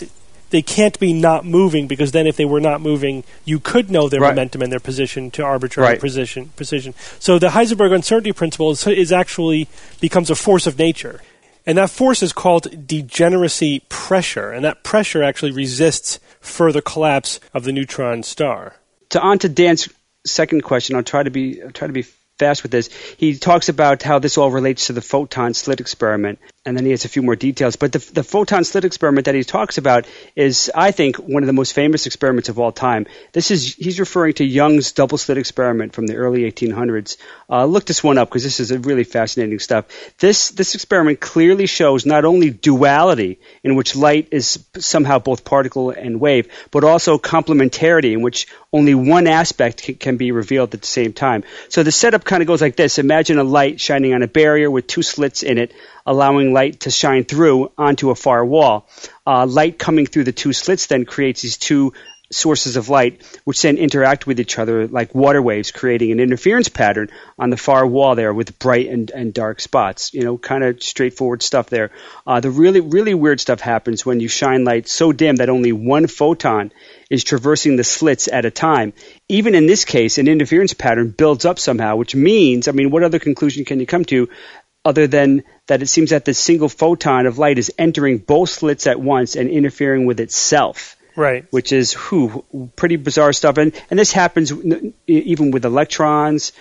can't be not moving, because then if they were not moving, you could know their momentum and their position to arbitrary precision. So the Heisenberg uncertainty principle is actually becomes a force of nature. And that force is called degeneracy pressure, and that pressure actually resists further collapse of the neutron star. On to Dan's second question. I'll try to be fast with this. He talks about how this all relates to the photon slit experiment, and then he has a few more details. But the photon slit experiment that he talks about is, I think, one of the most famous experiments of all time. He's referring to Young's double slit experiment from the early 1800s. Look this one up because this is a really fascinating stuff. This experiment clearly shows not only duality, in which light is somehow both particle and wave, but also complementarity, in which only one aspect can be revealed at the same time. So the setup kind of goes like this. Imagine a light shining on a barrier with two slits in it, allowing light to shine through onto a far wall. Light coming through the two slits then creates these two sources of light, which then interact with each other like water waves, creating an interference pattern on the far wall there with bright and dark spots. Kind of straightforward stuff there. The really, really weird stuff happens when you shine light so dim that only one photon is traversing the slits at a time. Even in this case, an interference pattern builds up somehow, which means, what other conclusion can you come to other than that it seems that the single photon of light is entering both slits at once and interfering with itself? Right. Which is pretty bizarre stuff. And this happens even with electrons,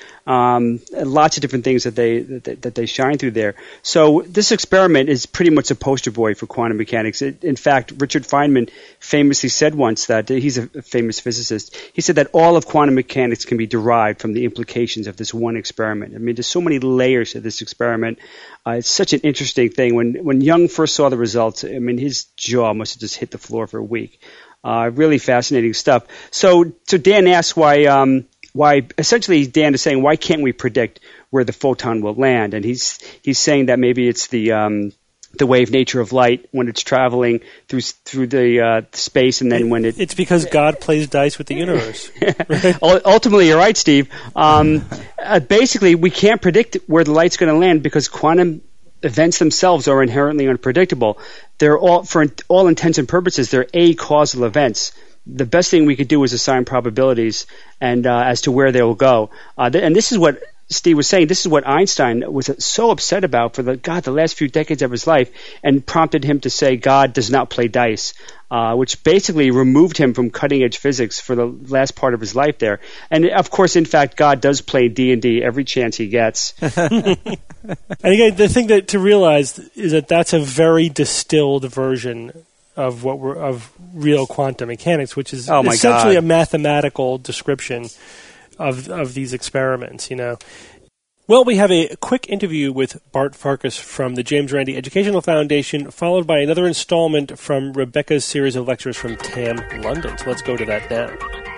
lots of different things that they shine through there. So this experiment is pretty much a poster boy for quantum mechanics. In fact, Richard Feynman famously said once that he's a famous physicist. He said that all of quantum mechanics can be derived from the implications of this one experiment. There's so many layers to this experiment. It's such an interesting thing. When Young first saw the results, his jaw must have just hit the floor for a week. Really fascinating stuff. So Dan asks why essentially Dan is saying, why can't we predict where the photon will land? And he's saying that maybe it's the wave nature of light when it's traveling through the space, and then when it's because God plays dice with the universe. Right? Ultimately, you're right, Steve. Basically, we can't predict where the light's going to land because quantum events themselves are inherently unpredictable. They're all, for all intents and purposes, they're acausal events. The best thing we could do is assign probabilities and as to where they will go. And this is what Steve was saying. This is what Einstein was so upset about for the last few decades of his life, and prompted him to say God does not play dice, which basically removed him from cutting-edge physics for the last part of his life there. And, of course, in fact, God does play D&D every chance he gets. And again, the thing to realize is that that's a very distilled version of of real quantum mechanics, which is essentially a mathematical description of these experiments. Well, we have a quick interview with Bart Farkas from the James Randi Educational Foundation, followed by another installment from Rebecca's series of lectures from TAM London. So let's go to that now.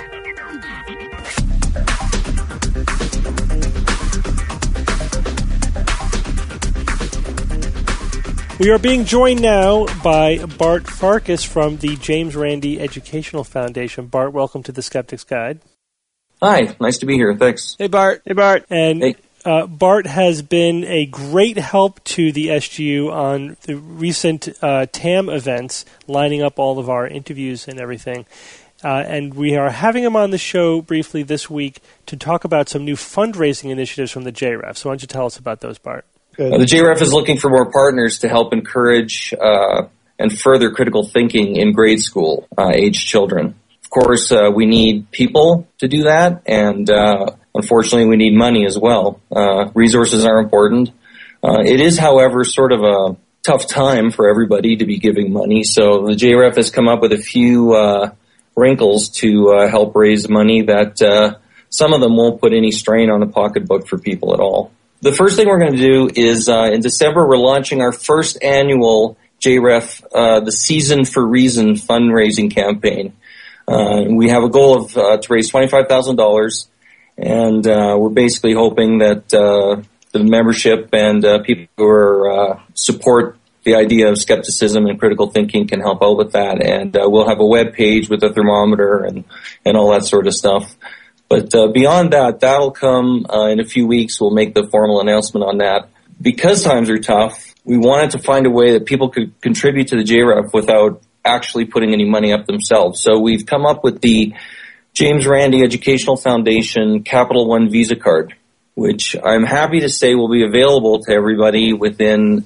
We are being joined now by Bart Farkas from the James Randi Educational Foundation. Bart, welcome to the Skeptic's Guide. Hi, nice to be here. Thanks. Hey, Bart. Hey, Bart. And hey. Bart has been a great help to the SGU on the recent TAM events, lining up all of our interviews and everything. And we are having him on the show briefly this week to talk about some new fundraising initiatives from the JREF. So why don't you tell us about those, Bart? The JREF is looking for more partners to help encourage and further critical thinking in grade school age children. Of course, we need people to do that, and unfortunately, we need money as well. Resources are important. It is, however, sort of a tough time for everybody to be giving money, so the JREF has come up with a few wrinkles to help raise money that some of them won't put any strain on the pocketbook for people at all. The first thing we're going to do is in December, we're launching our first annual JREF, the Season for Reason fundraising campaign. We have a goal of to raise $25,000, and we're basically hoping that the membership and people who are support the idea of skepticism and critical thinking can help out with that. And we'll have a web page with a thermometer and all that sort of stuff. But beyond that, that'll come in a few weeks. We'll make the formal announcement on that. Because times are tough, we wanted to find a way that people could contribute to the JREF without actually putting any money up themselves. So we've come up with the James Randi Educational Foundation Capital One Visa card, which I'm happy to say will be available to everybody within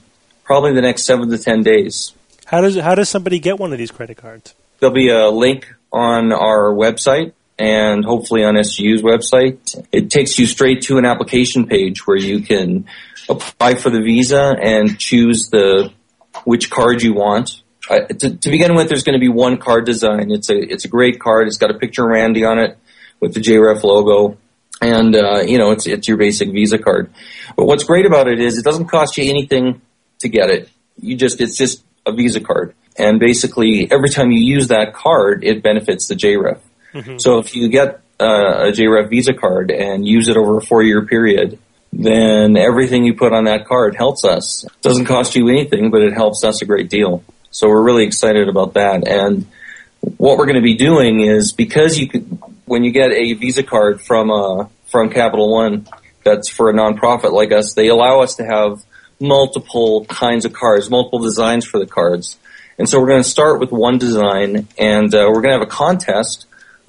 probably the next 7 to 10 days. How does somebody get one of these credit cards? There'll be a link on our website and hopefully on SGU's website. It takes you straight to an application page where you can apply for the visa and choose which card you want. To begin with, there's going to be one card design. It's a great card. It's got a picture of Randy on it with the JREF logo, and it's your basic Visa card. But what's great about it is it doesn't cost you anything to get it. It's just a Visa card, and basically every time you use that card, it benefits the JREF. Mm-hmm. So if you get a JREF Visa card and use it over a 4-year period, then everything you put on that card helps us. It doesn't cost you anything, but it helps us a great deal. So we're really excited about that. And what we're going to be doing is, because when you get a Visa card from Capital One that's for a nonprofit like us, they allow us to have multiple kinds of cards, multiple designs for the cards. And so we're going to start with one design, and we're going to have a contest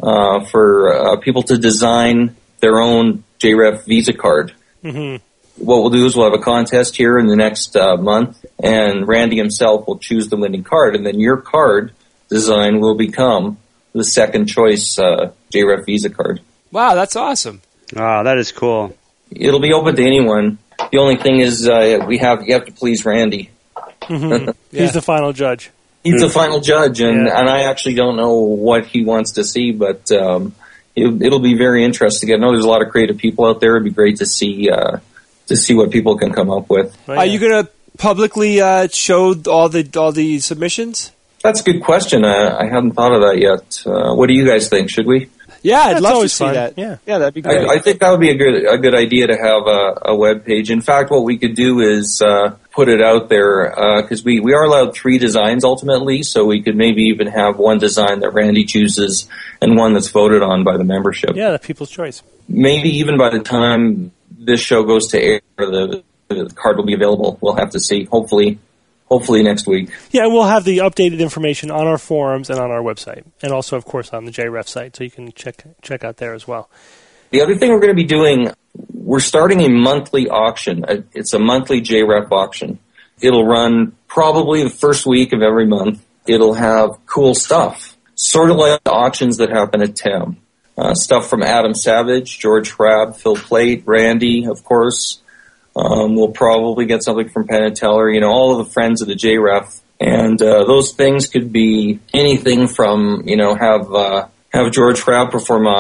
for people to design their own JREF Visa card. Mm-hmm. What we'll do is we'll have a contest here in the next month, and Randy himself will choose the winning card, and then your card design will become the second choice JREF Visa card. Wow, that's awesome. Wow, that is cool. It'll be open to anyone. The only thing is you have to please Randy. Mm-hmm. Yeah. He's the final judge. He's the final judge, and I actually don't know what he wants to see, but it'll be very interesting. I know there's a lot of creative people out there. It'd be great to see what people can come up with. Are you going to publicly show all the submissions? That's a good question. I hadn't thought of that yet. What do you guys think? Should we? Yeah, I'd love to see that. Yeah, that'd be great. I think that would be a good idea to have a web page. In fact, what we could do is put it out there, because we are allowed 3 designs ultimately, so we could maybe even have one design that Randy chooses and one that's voted on by the membership. Yeah, the people's choice. Maybe even by the time this show goes to air, the card will be available. We'll have to see. Hopefully next week. Yeah, we'll have the updated information on our forums and on our website, and also, of course, on the JREF site, so you can check out there as well. The other thing we're going to be doing, we're starting a monthly auction. It's a monthly JREF auction. It'll run probably the first week of every month. It'll have cool stuff, sort of like the auctions that happen at TAM. Stuff from Adam Savage, George Hrab, Phil Plait, Randy, of course. We'll probably get something from Penn and Teller, all of the friends of the JREF. And those things could be anything from, have George Hrab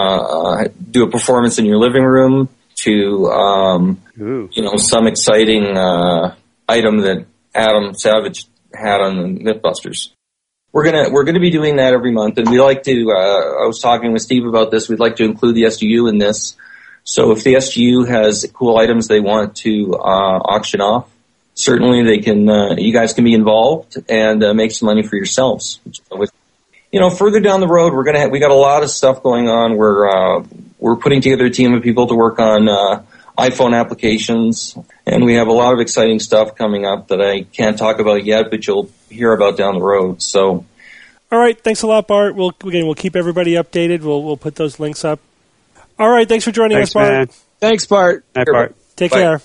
do a performance in your living room to, some exciting item that Adam Savage had on the Mythbusters. We're gonna be doing that every month, and we like to. I was talking with Steve about this. We'd like to include the SGU in this. So if the SGU has cool items they want to auction off, certainly they can. You guys can be involved and make some money for yourselves. Further down the road, we got a lot of stuff going on. We're putting together a team of people to work on iPhone applications, and we have a lot of exciting stuff coming up that I can't talk about yet, but you'll hear about down the road. So, all right, thanks a lot, Bart. We'll keep everybody updated. We'll put those links up. All right, thanks for joining us, Bart. Man. Thanks, Bart. Hi, Bart. Take care.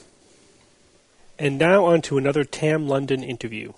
And now on to another TAM London interview.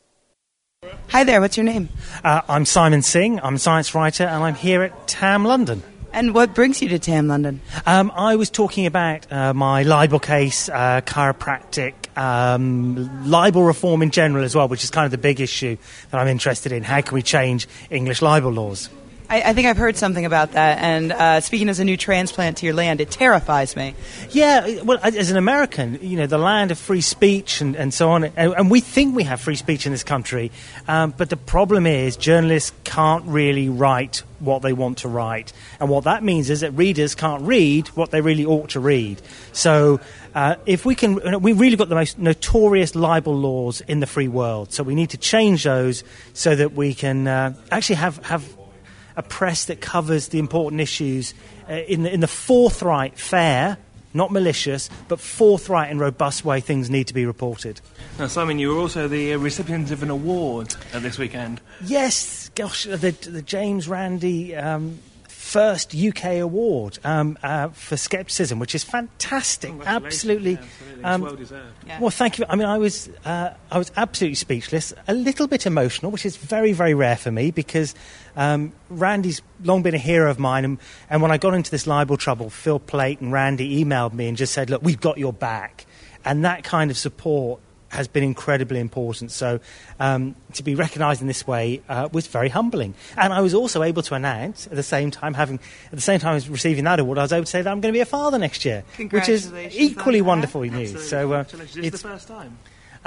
Hi there, what's your name? I'm Simon Singh. I'm a science writer, and I'm here at TAM London. And what brings you to TAM London? I was talking about my libel case, chiropractic, libel reform in general as well, which is kind of the big issue that I'm interested in. How can we change English libel laws? I think I've heard something about that, and speaking as a new transplant to your land, it terrifies me. Yeah, well, as an American, the land of free speech and so on, and we think we have free speech in this country, but the problem is journalists can't really write what they want to write, and what that means is that readers can't read what they really ought to read. So if we've really got the most notorious libel laws in the free world, so we need to change those so that we can actually have a press that covers the important issues in the forthright, fair, not malicious, but forthright and robust way things need to be reported. Now, Simon, you were also the recipient of an award this weekend. Yes, gosh, the James Randi first UK award for skepticism, which is fantastic. Absolutely. It's well deserved. Yeah. Well, thank you. I mean, I was absolutely speechless, a little bit emotional, which is very, very rare for me because Randy's long been a hero of mine. And when I got into this libel trouble, Phil Plait and Randy emailed me and just said, look, we've got your back. And that kind of support has been incredibly important. So to be recognised in this way was very humbling. And I was also able to announce at the same time as receiving that award, I was able to say that I'm going to be a father next year, which is equally wonderful news. Absolutely. So Congratulations. It's the first time.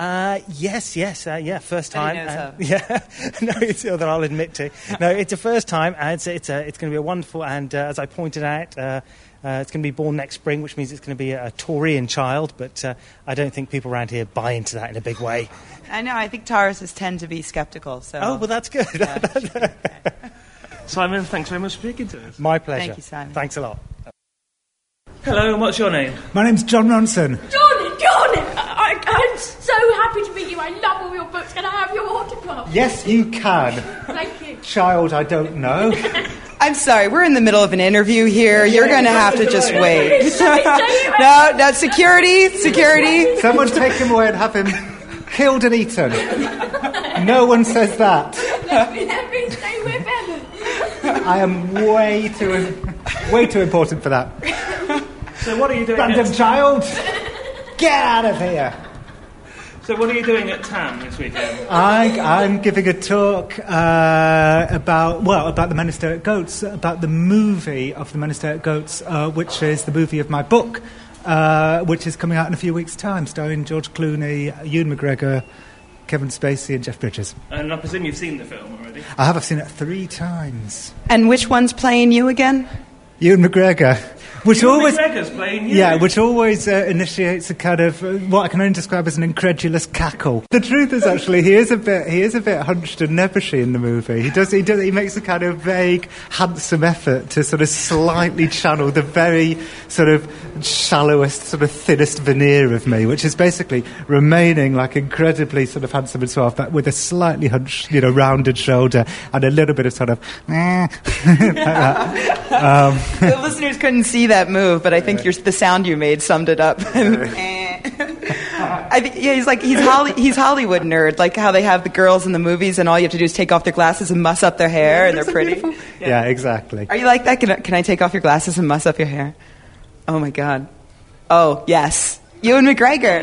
Yes, first time. No, it's that I'll admit to. No, it's a first time, and it's going to be a wonderful. And as I pointed out, it's going to be born next spring, which means it's going to be a Taurian child. But I don't think people around here buy into that in a big way. I know. I think Tauruses tend to be skeptical. So. Oh, well, that's good. Yeah, Simon, thanks very much for speaking to us. My pleasure. Thank you, Simon. Thanks a lot. Hello, and what's your name? My name's John Ronson. Johnny! I'm so happy to meet you. I love all your books. Can I have your autograph? Yes, you can. Thank you. Child, I don't know. I'm sorry, we're in the middle of an interview here. You're going to have to just wait. No, security. Someone take him away and have him killed and eaten. No one says that. Let me stay with him. I am way too important for that. So what are you doing? Random child, get out of here. So what are you doing at TAM this weekend? I'm giving a talk about the Men Who Stare at Goats, about the movie of the Men Who Stare at Goats, which is the movie of my book, which is coming out in a few weeks' time, starring George Clooney, Ewan McGregor, Kevin Spacey and Jeff Bridges. And I presume you've seen the film already? I have. I've seen it 3 times. And which one's playing you again? Ewan McGregor. McGregor's playing you. Yeah, which always initiates a kind of what I can only describe as an incredulous cackle. The truth is, actually, he is a bit hunched and nebbishy in the movie. He makes a kind of vague, handsome effort to sort of slightly channel the very sort of shallowest, sort of thinnest veneer of me, which is basically remaining like incredibly sort of handsome and suave, but with a slightly hunched, rounded shoulder and a little bit of sort of like that. The listeners couldn't see that move, but I think the sound you made summed it up. I think he's Hollywood nerd, like how they have the girls in the movies, and all you have to do is take off their glasses and muss up their hair, and they're pretty. Yeah, exactly. Are you like that? Can I take off your glasses and muss up your hair? Oh my God. Oh yes. Ewan McGregor.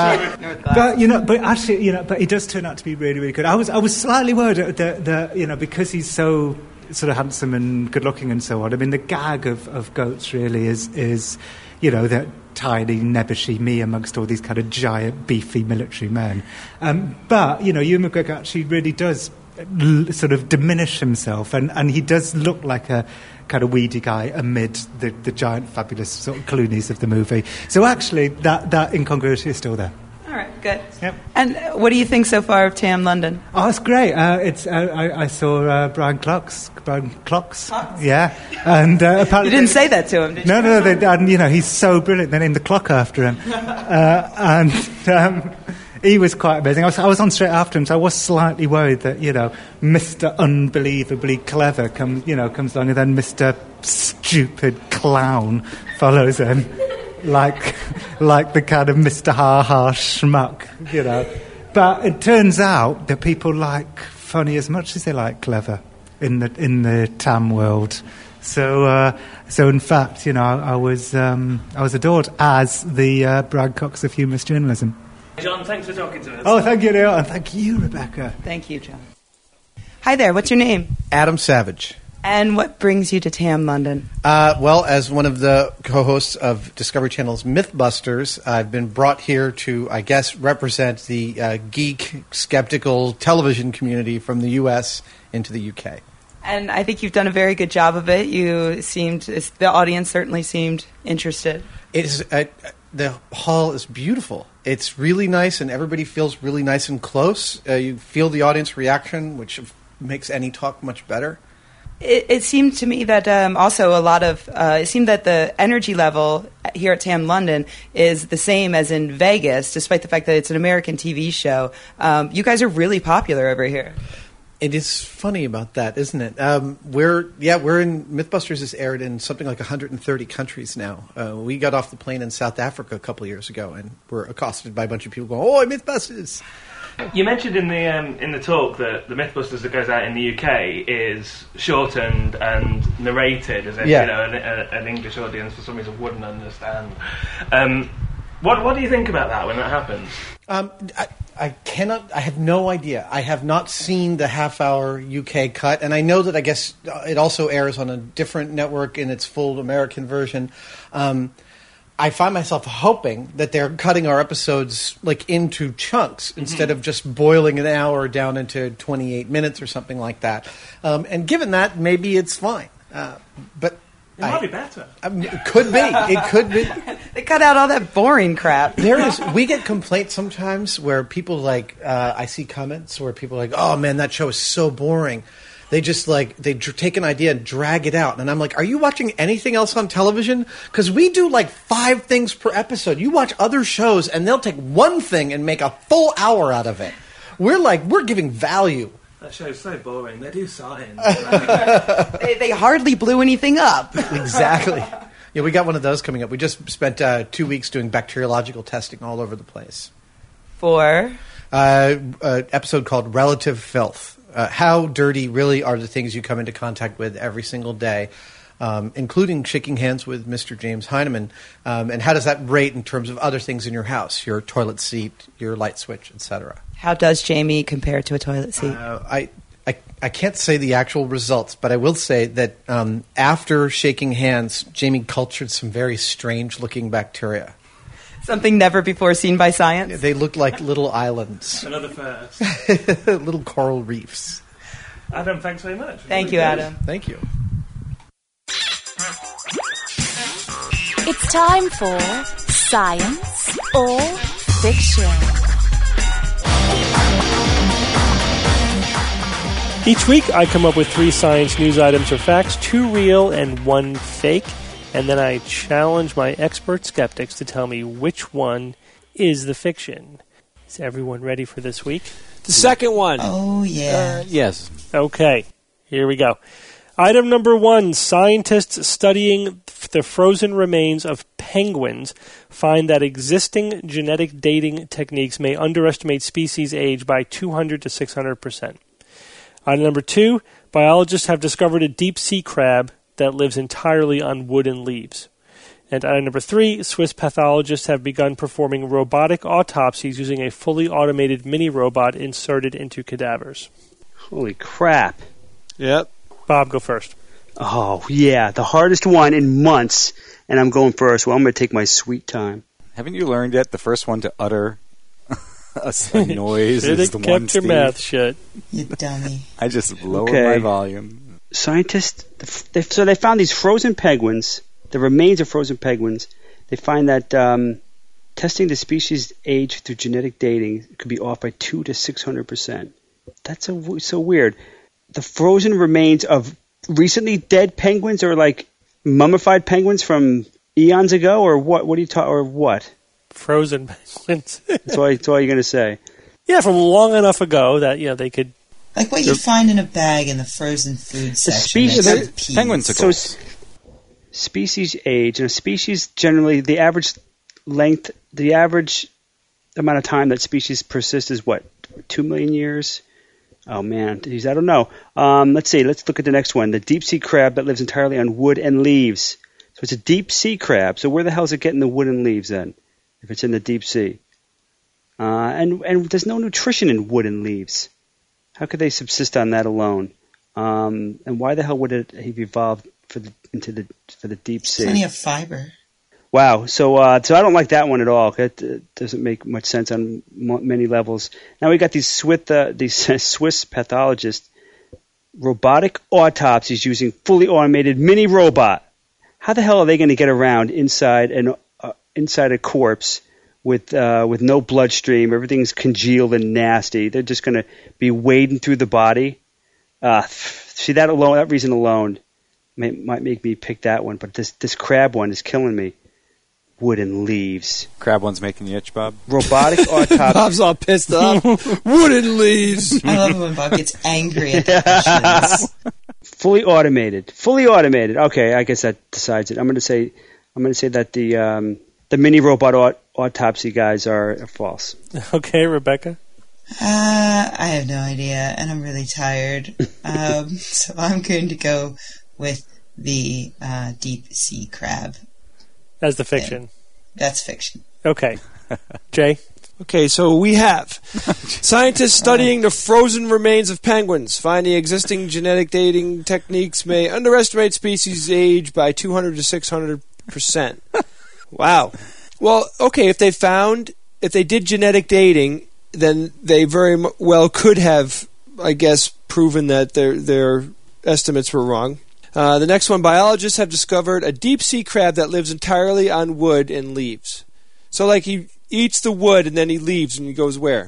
But he does turn out to be really, really good. I was slightly worried that because he's so sort of handsome and good-looking and so on. I mean, the gag of Goats really is that tiny, nebbishy me amongst all these kind of giant, beefy military men. But Ewan McGregor actually really does sort of diminish himself, and he does look like a kind of weedy guy amid the giant, fabulous sort of Clooneys of the movie. So actually, that incongruity is still there. All right, good. Yep. And what do you think so far of TAM London? Oh, it's great. I saw Brian Clocks. Yeah. And apparently you didn't say that to him, did you? No. He's so brilliant. They named the clock after him. He was quite amazing. I was on straight after him, so I was slightly worried that, Mr. Unbelievably Clever comes along, and then Mr. Stupid Clown follows him. Like the kind of Mr. Ha-ha schmuck, But it turns out that people like funny as much as they like clever in the TAM world. So in fact, I was adored as the Brad Cox of humorous journalism. John, thanks for talking to us. Oh, thank you, Neil, and thank you, Rebecca. Thank you, John. Hi there, what's your name? Adam Savage. And what brings you to TAM London? Well, as one of the co-hosts of Discovery Channel's Mythbusters, I've been brought here to, I guess, represent the geek, skeptical television community from the U.S. into the U.K. And I think you've done a very good job of it. The audience certainly seemed interested. It is. The hall is beautiful. It's really nice, and everybody feels really nice and close. You feel the audience reaction, which makes any talk much better. It seemed to me that also it seemed that the energy level here at TAM London is the same as in Vegas, despite the fact that it's an American TV show. You guys are really popular over here. It is funny about that, isn't it? We're in MythBusters is aired in something like 130 countries now. We got off the plane in South Africa a couple of years ago, and were accosted by a bunch of people going, "Oh, MythBusters!" You mentioned in the talk that the MythBusters that goes out in the UK is shortened and narrated, as if an English audience for some reason wouldn't understand. What do you think about that when that happens? I have no idea. I have not seen the half-hour UK cut, and I know that I guess it also airs on a different network in its full American version. I find myself hoping that they're cutting our episodes like into chunks instead of just boiling an hour down into 28 minutes or something like that. And given that, maybe it's fine. But it might be better. It could be. It could be. They cut out all that boring crap. We get complaints sometimes where people I see comments where people are like, "Oh man, that show is so boring." They just take an idea and drag it out. And I'm like, are you watching anything else on television? Because we do 5 things per episode. You watch other shows and they'll take one thing and make a full hour out of it. We're giving value. That show's so boring. They do science. they hardly blew anything up. Exactly. Yeah, we got one of those coming up. We just spent 2 weeks doing bacteriological testing all over the place. For? An episode called Relative Filth. How dirty really are the things you come into contact with every single day, including shaking hands with Mr. James Heineman, and how does that rate in terms of other things in your house, your toilet seat, your light switch, etc.? How does Jamie compare to a toilet seat? I can't say the actual results, but I will say that after shaking hands, Jamie cultured some very strange-looking bacteria. Something never before seen by science? They look like little islands. Another first. Little coral reefs. Adam, thanks very much. Thank you, Adam. Thank you. It's time for Science or Fiction. Each week, I come up with 3 science news items or facts, 2 real and 1 fake. And then I challenge my expert skeptics to tell me which one is the fiction. Is everyone ready for this week? The second one. Oh, yeah. Yes. Okay, here we go. Item number 1, scientists studying the frozen remains of penguins find that existing genetic dating techniques may underestimate species age by 200 to 600%. Item number 2, biologists have discovered a deep-sea crab that lives entirely on wood and leaves. And item number 3, Swiss pathologists have begun performing robotic autopsies using a fully automated mini-robot inserted into cadavers. Holy crap. Yep. Bob, go first. Oh, yeah, the hardest one in months, and I'm going first. Well, I'm going to take my sweet time. Haven't you learned yet the first one to utter a noise is the one, kept your Steve? mouth shut. You dummy. I just lowered my volume. Scientists, so they found these frozen penguins, the remains of frozen penguins. They find that testing the species age through genetic dating could be off by 200 to 600%. That's so weird. The frozen remains of recently dead penguins, or like mummified penguins from eons ago, or what? What are you talking? Or what? Frozen penguins. That's all you're going to say. Yeah, from long enough ago that they could. Like what you find in a bag in the frozen food section. Penguins. So species age, and a species generally the average length, the average amount of time that species persist is what, 2 million years? Oh man, geez, I don't know. Let's see. Let's look at the next one. The deep sea crab that lives entirely on wood and leaves. So it's a deep sea crab. So where the hell is it getting the wood and leaves then? If it's in the deep sea, and there's no nutrition in wood and leaves. How could they subsist on that alone? And why the hell would it have evolved for the deep sea? Plenty of fiber. Wow. So I don't like that one at all. It doesn't make much sense on many levels. Now we got these Swiss pathologists, robotic autopsies using fully automated mini robot. How the hell are they going to get around inside a corpse with no bloodstream? Everything's congealed and nasty. They're just going to be wading through the body. See, that reason alone might make me pick that one. But this crab one is killing me. wood and leaves. Crab one's making you itch, Bob. Robotic autopsy. Bob's all pissed off. Wooden leaves. I love it when Bob gets angry at the questions. Fully automated. Okay, I guess that decides it. I'm going to say that the mini robot autopsy guys are false. Okay, Rebecca. I have no idea, and I'm really tired. So I'm going to go with the deep sea crab. As the fiction. That's fiction. Okay. Jay? Okay, so we have scientists studying the frozen remains of penguins, finding existing genetic dating techniques may underestimate species age by 200 to 600%. Wow. Well, okay, if they did genetic dating, then they very well could have, I guess, proven that their estimates were wrong. The next one, biologists have discovered a deep-sea crab that lives entirely on wood and leaves. So, like, he eats the wood and then he leaves and he goes where?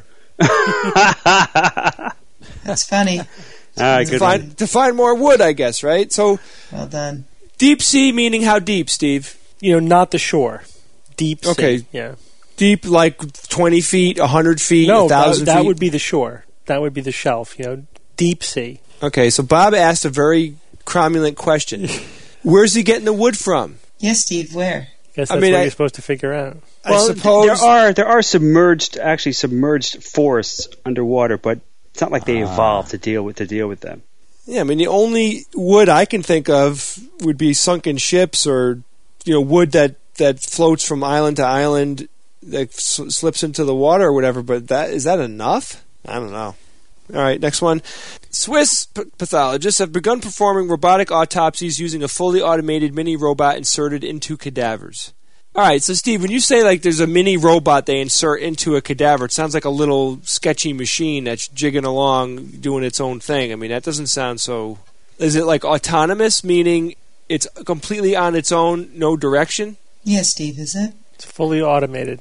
That's funny. To find more wood, I guess, right? So, well done. Deep sea meaning how deep, Steve? Not the shore. Deep sea. Okay. Yeah. Deep, like 20 feet, 100 feet, no, 1,000 feet? That would be the shore. That would be the shelf, deep sea. Okay, so Bob asked a very cromulent question. Where's he getting the wood from? Yes, Steve, where? Guess that's what you're supposed to figure out. Well, I suppose there are submerged forests underwater, but it's not like they evolved to deal with them. Yeah, I mean the only wood I can think of would be sunken ships or wood that floats from island to island that slips into the water or whatever. But is that enough? I don't know. All right, next one. Swiss pathologists have begun performing robotic autopsies using a fully automated mini robot inserted into cadavers. All right, so Steve, when you say like there's a mini robot they insert into a cadaver, it sounds like a little sketchy machine that's jigging along doing its own thing. I mean, that doesn't sound so... Is it like autonomous, meaning it's completely on its own, no direction? Yes, Steve, is it? It's fully automated.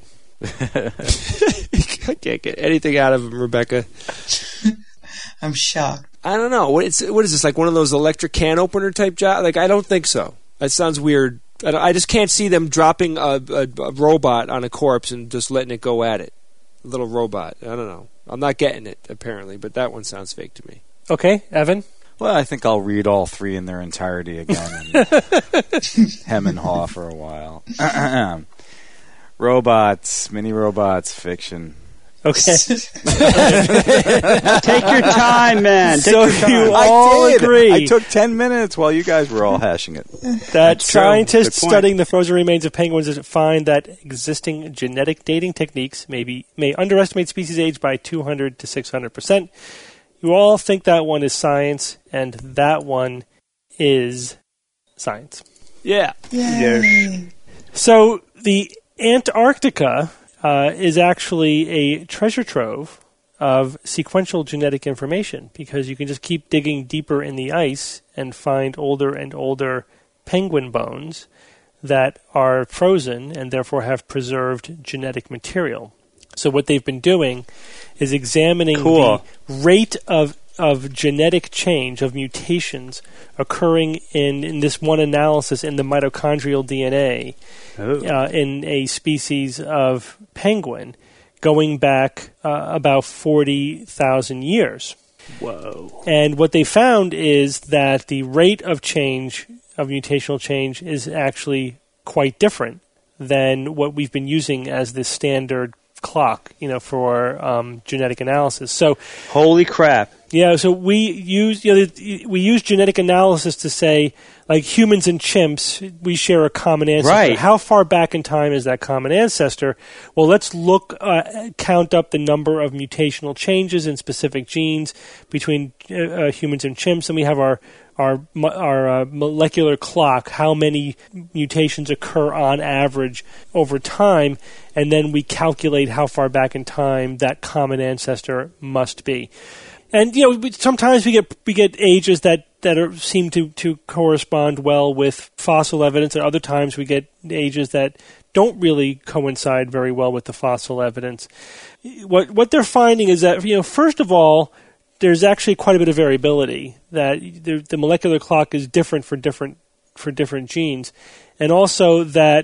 I can't get anything out of him, Rebecca. I'm shocked. I don't know. What is this, like one of those electric can opener type jobs? Like, I don't think so. That sounds weird. I just can't see them dropping a robot on a corpse and just letting it go at it. A little robot. I don't know. I'm not getting it, apparently, but that one sounds fake to me. Okay, Evan? Well, I think I'll read all three in their entirety again and hem and haw for a while. Robots, mini robots, fiction. Okay. Take your time, man. So you all agree. I took 10 minutes while you guys were all hashing it. That scientists studying the frozen remains of penguins find that existing genetic dating techniques may underestimate species age by 200 to 600%. You all think that one is science, and that one is science. Yeah. Yay. So the Antarctica is actually a treasure trove of sequential genetic information because you can just keep digging deeper in the ice and find older and older penguin bones that are frozen and therefore have preserved genetic material. So what they've been doing is examining the rate of genetic change, of mutations occurring in this one analysis in the mitochondrial DNA in a species of penguin going back about 40,000 years. Whoa. And what they found is that the rate of change, of mutational change, is actually quite different than what we've been using as the standard clock, for genetic analysis. So, holy crap! Yeah, so we use genetic analysis to say, like humans and chimps, we share a common ancestor. Right. How far back in time is that common ancestor? Well, let's count up the number of mutational changes in specific genes between humans and chimps, and we have our molecular clock, how many mutations occur on average over time, and then we calculate how far back in time that common ancestor must be. And sometimes we get ages that seem to correspond well with fossil evidence, and other times we get ages that don't really coincide very well with the fossil evidence. What they're finding is that first of all, there's actually quite a bit of variability, that the molecular clock is different for different genes, and also that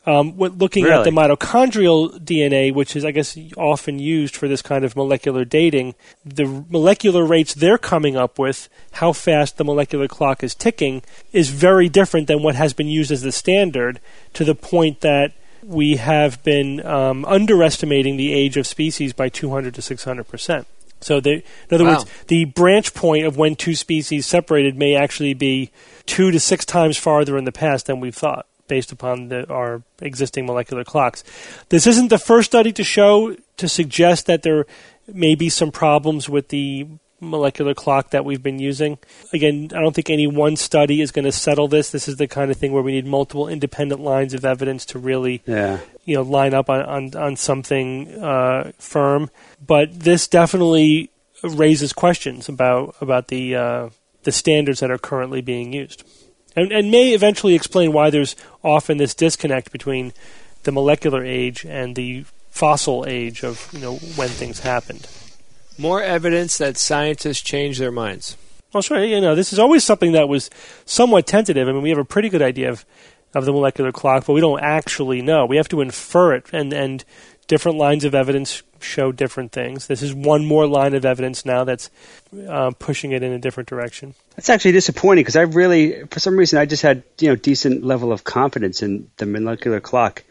Looking at the mitochondrial DNA, which is, I guess, often used for this kind of molecular dating, the molecular rates they're coming up with, how fast the molecular clock is ticking, is very different than what has been used as the standard, to the point that we have been underestimating the age of species by 200 to 600%. So, in other words, the branch point of when two species separated may actually be 2 to 6 times farther in the past than we've thought, based upon our existing molecular clocks. This isn't the first study to suggest that there may be some problems with the molecular clock that we've been using. Again, I don't think any one study is going to settle this. This is the kind of thing where we need multiple independent lines of evidence to really line up on something firm. But this definitely raises questions about the standards that are currently being used. And may eventually explain why there's often this disconnect between the molecular age and the fossil age of when things happened. More evidence that scientists change their minds. Well, sure. This is always something that was somewhat tentative. I mean, we have a pretty good idea of the molecular clock, but we don't actually know. We have to infer it, and different lines of evidence show different things. This is one more line of evidence now that's pushing it in a different direction. That's actually disappointing, because I really, for some reason, I just had decent level of confidence in the molecular clock.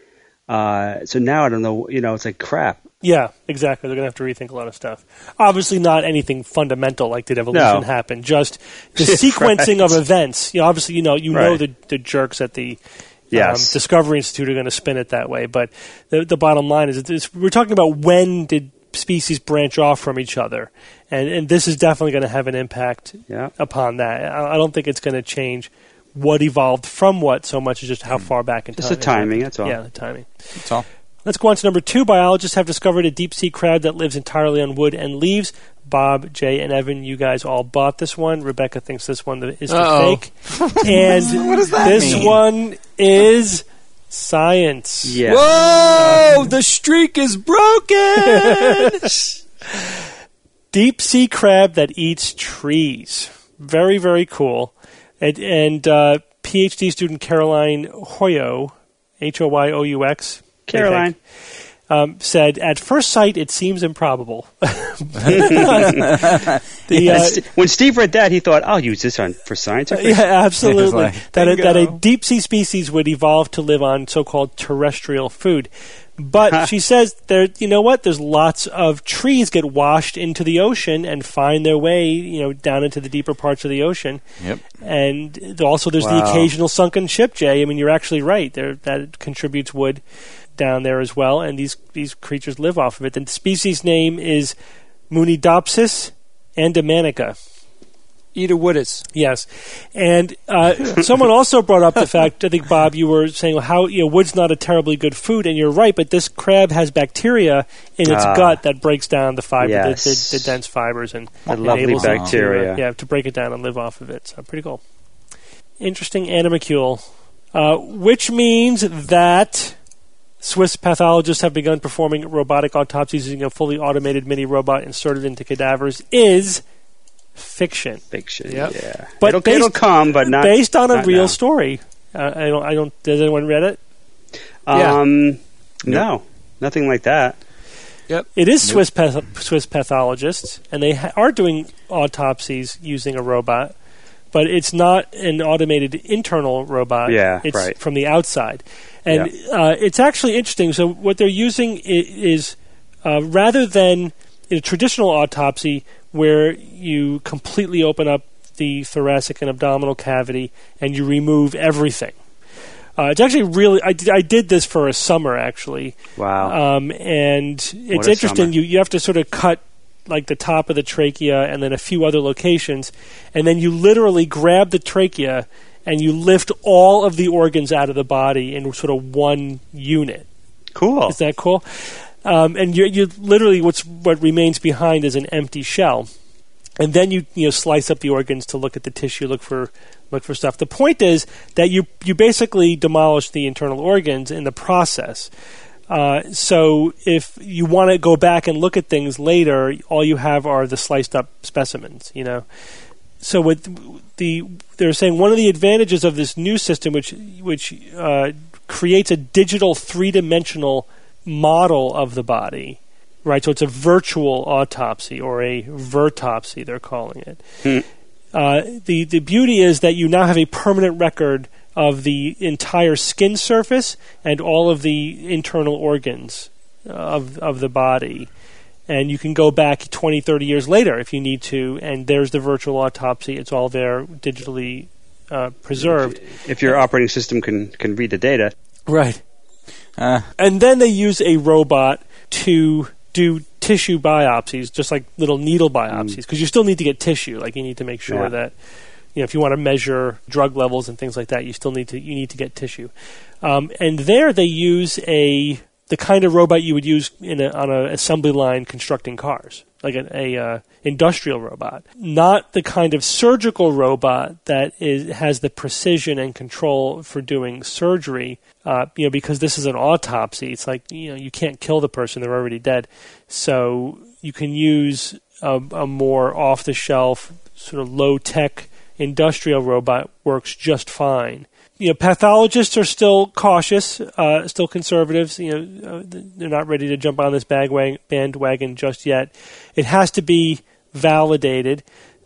So now I don't know. It's like crap. Yeah, exactly. They're going to have to rethink a lot of stuff. Obviously not anything fundamental like did evolution happen, just the sequencing of events. Obviously, you know the jerks at the Discovery Institute are going to spin it that way. But the bottom line is we're talking about when did species branch off from each other. And this is definitely going to have an impact upon that. I don't think it's going to change what evolved from what so much as just how far back in time. Just the timing, that's all. Yeah, the timing. That's all. Let's go on to number 2. Biologists have discovered a deep-sea crab that lives entirely on wood and leaves. Bob, Jay, and Evan, you guys all bought this one. Rebecca thinks this one is the fake. And what does that this mean? one is science. Yeah. Whoa! The streak is broken! Deep-sea crab that eats trees. Very, very cool. And PhD student Caroline Hoyoux, Hoyoux, Caroline, said, at first sight, it seems improbable. When Steve read that, he thought, I'll use this for science. Yeah, absolutely. Like, that a deep-sea species would evolve to live on so-called terrestrial food. But she says, you know what? There's lots of trees get washed into the ocean and find their way, down into the deeper parts of the ocean. Yep. And also there's the occasional sunken ship, Jay. I mean, you're actually right. That contributes wood down there as well, and these creatures live off of it. The species name is Munidopsis andamanica. Ida Woodis. Yes. And someone also brought up the fact, I think, Bob, you were saying how wood's not a terribly good food, and you're right, but this crab has bacteria in its gut that breaks down the fiber, the dense fibers, and lovely enables bacteria. to break it down and live off of it. So pretty cool. Interesting animalcule. Which means that Swiss pathologists have begun performing robotic autopsies using a fully automated mini robot inserted into cadavers is fiction. Yeah. But it'll come, but not based on a real now. story. I don't. Has anyone read it? No, nothing like that. Yep. It is Swiss pathologists, and they are doing autopsies using a robot, but it's not an automated internal robot. Yeah, it's right. from the outside. And it's actually interesting. So what they're using is rather than in a traditional autopsy where you completely open up the thoracic and abdominal cavity and you remove everything. It's actually really... I did this for a summer, actually. Wow. And it's interesting. You have to sort of cut like the top of the trachea and then a few other locations, and then you literally grab the trachea and you lift all of the organs out of the body in sort of one unit. Cool. Isn't that cool? And you literally what remains behind is an empty shell, and then you slice up the organs to look at the tissue, look for stuff. The point is that you basically demolish the internal organs in the process. So if you want to go back and look at things later, all you have are the sliced up specimens. So they're saying one of the advantages of this new system, which creates a digital three-dimensional model of the body, right? So it's a virtual autopsy, or a vertopsy, they're calling it. The beauty is that you now have a permanent record of the entire skin surface and all of the internal organs of the body. And you can go back 20, 30 years later if you need to, and there's the virtual autopsy. It's all there digitally preserved. If your operating system can read the data. Right. And then they use a robot to do tissue biopsies, just like little needle biopsies, because you still need to get tissue. Like, you need to make sure that, if you want to measure drug levels and things like that, you need to get tissue. And there they use the kind of robot you would use on an assembly line constructing cars, like a industrial robot, not the kind of surgical robot that has the precision and control for doing surgery. Because this is an autopsy, it's like you can't kill the person; they're already dead. So you can use a more off-the-shelf, sort of low-tech industrial robot. Works just fine. Pathologists are still cautious, still conservatives. They're not ready to jump on this bandwagon just yet. It has to be validated.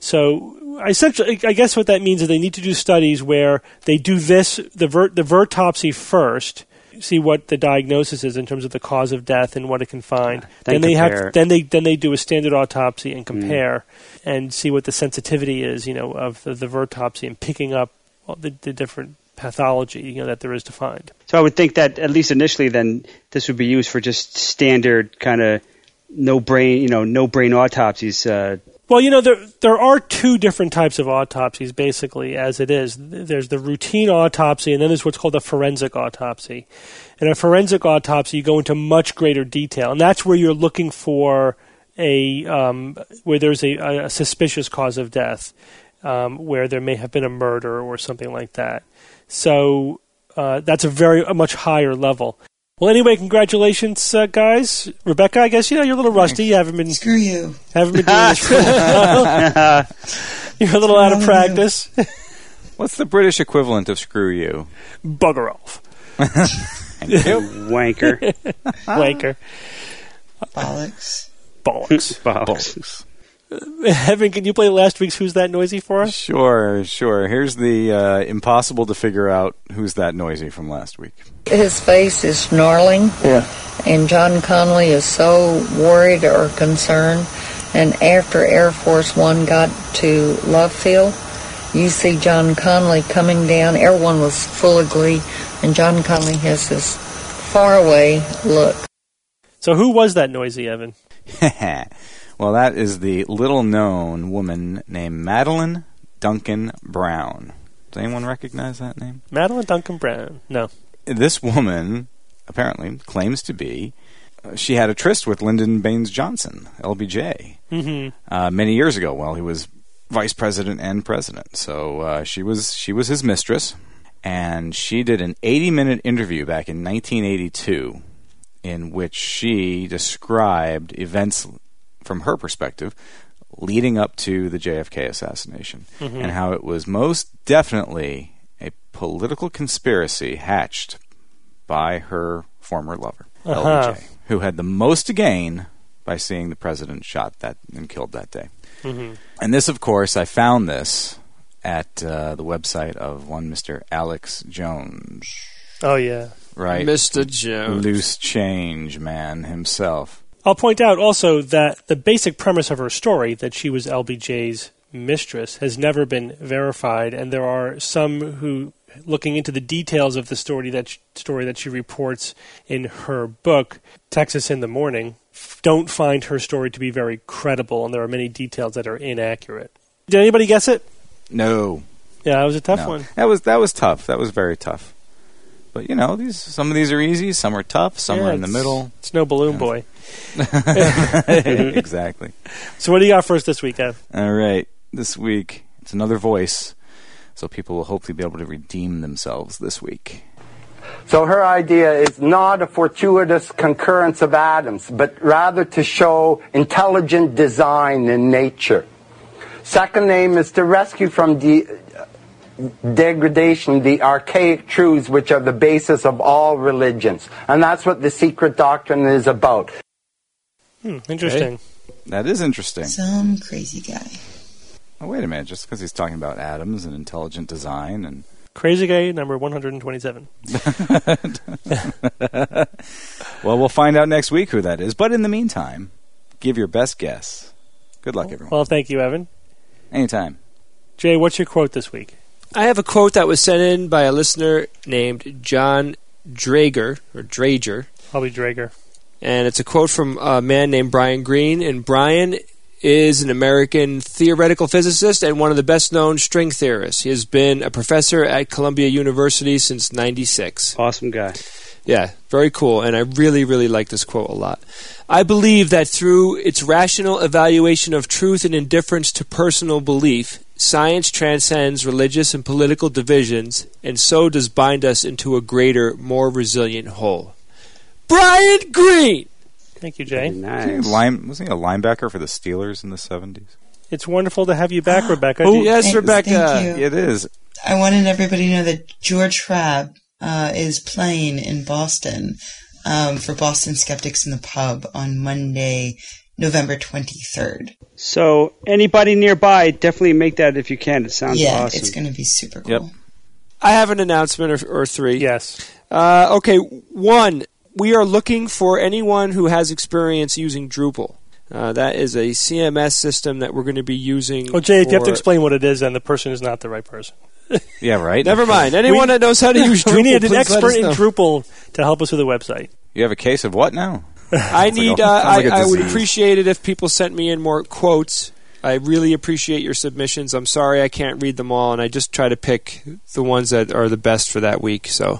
So essentially, I guess what that means is they need to do studies where they do the vertopsy first, see what the diagnosis is in terms of the cause of death and what it can find. Then they do a standard autopsy and compare and see what the sensitivity is, of the vertopsy and picking up the different pathology that there is to find. So I would think that at least initially, then this would be used for just standard kind of no brain autopsies. Well, there are two different types of autopsies, basically, as it is. There's the routine autopsy, and then there's what's called a forensic autopsy. In a forensic autopsy, you go into much greater detail, and that's where you're looking for where there's a suspicious cause of death, where there may have been a murder or something like that. So that's a much higher level. Well, anyway, congratulations, guys. Rebecca, I guess you're a little rusty. You haven't been. Screw you. Haven't been doing this for a while. You're a little out of practice. What's the British equivalent of screw you? Bugger off. Wanker. Wanker. Bollocks. Bollocks. Evan, can you play last week's Who's That Noisy for us? Sure. Here's the impossible to figure out Who's That Noisy from last week. His face is snarling. Yeah. And John Connolly is so worried or concerned. And after Air Force One got to Love Field, you see John Connolly coming down. Everyone was full of glee. And John Connolly has this faraway look. So who was that noisy, Evan? Well, that is the little-known woman named Madeline Duncan Brown. Does anyone recognize that name? Madeline Duncan Brown. No. This woman, apparently, claims to be... she had a tryst with Lyndon Baines Johnson, LBJ, many years ago while he was vice president and president. So she was his mistress, and she did an 80-minute interview back in 1982 in which she described events from her perspective leading up to the JFK assassination and how it was most definitely a political conspiracy hatched by her former lover, LBJ, who had the most to gain by seeing the president shot and killed that day. And this, of course, I found this at the website of one Mr. Alex Jones. Oh, yeah. Right. Mr. Jones. Loose change man himself. I'll point out also that the basic premise of her story, that she was LBJ's mistress, has never been verified, and there are some who, looking into the details of the story that she reports in her book, Texas in the Morning, don't find her story to be very credible, and there are many details that are inaccurate. Did anybody guess it? No. Yeah, it was a tough one. That was tough. That was very tough. But, some of these are easy, some are tough, some are in the middle. It's no balloon boy. Exactly. So what do you got for us this week, Ev? All right. This week, it's another voice, so people will hopefully be able to redeem themselves this week. So her idea is not a fortuitous concurrence of atoms, but rather to show intelligent design in nature. Second aim is to rescue from degradation, the archaic truths which are the basis of all religions. And that's what the secret doctrine is about. Interesting. Okay. That is interesting. Some crazy guy. Oh, wait a minute. Just because he's talking about atoms and intelligent design and... Crazy guy number 127. Well, we'll find out next week who that is. But in the meantime, give your best guess. Good luck, everyone. Well, thank you, Evan. Anytime. Jay, what's your quote this week? I have a quote that was sent in by a listener named John Drager, or Drager. Probably Drager. And it's a quote from a man named Brian Greene. And Brian is an American theoretical physicist and one of the best-known string theorists. He has been a professor at Columbia University since '96. Awesome guy. Yeah, very cool, and I really, really like this quote a lot. I believe that through its rational evaluation of truth and indifference to personal belief, science transcends religious and political divisions, and so does bind us into a greater, more resilient whole. Brian Greene! Thank you, Jay. Nice. Wasn't he a linebacker for the Steelers in the 70s? It's wonderful to have you back, Rebecca. Oh, yes, Rebecca. Thank you. It is. I wanted everybody to know that George Schwab is playing in Boston for Boston Skeptics in the Pub on Monday, November 23rd. So anybody nearby, definitely make that if you can. It sounds awesome. It's going to be super cool. Yep. I have an announcement or three. Yes. Okay, one. We are looking for anyone who has experience using Drupal. That is a CMS system that we're going to be using. Oh, Jay, you have to explain what it is, and the person is not the right person. Yeah, right. Never mind. Anyone that knows how to use Drupal, we need an please expert in Drupal to help us with the website. You have a case of what now? I need. I would appreciate it if people sent me in more quotes. I really appreciate your submissions. I'm sorry I can't read them all, and I just try to pick the ones that are the best for that week. So.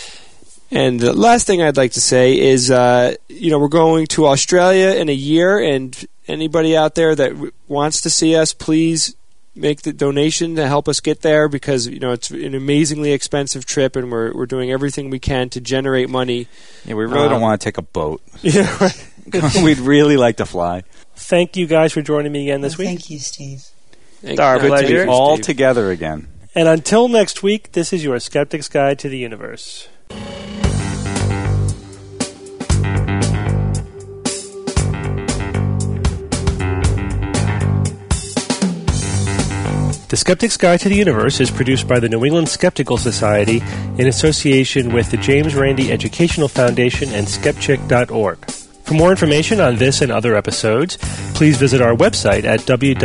And the last thing I'd like to say is, we're going to Australia in a year, and anybody out there that wants to see us, please make the donation to help us get there, because it's an amazingly expensive trip, and we're doing everything we can to generate money. Yeah, we really don't want to take a boat. Yeah, right. We'd really like to fly. Thank you guys for joining me again this week. Thank you, Steve. It's our pleasure. All together again. And until next week, this is your Skeptic's Guide to the Universe. The Skeptic's Guide to the Universe is produced by the New England Skeptical Society in association with the James Randi Educational Foundation and Skepchick.org. For more information on this and other episodes, please visit our website at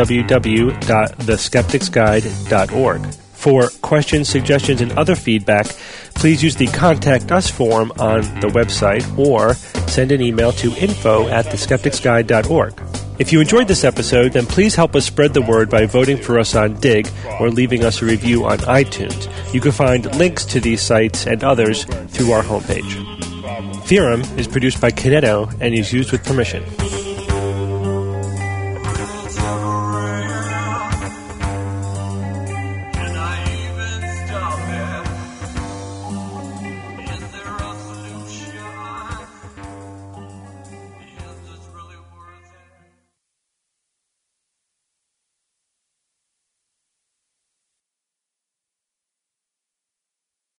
www.theskepticsguide.org. For questions, suggestions, and other feedback, please use the Contact Us form on the website or send an email to info@theskepticsguide.org. If you enjoyed this episode, then please help us spread the word by voting for us on Dig or leaving us a review on iTunes. You can find links to these sites and others through our homepage. Theorem is produced by Kineto and is used with permission.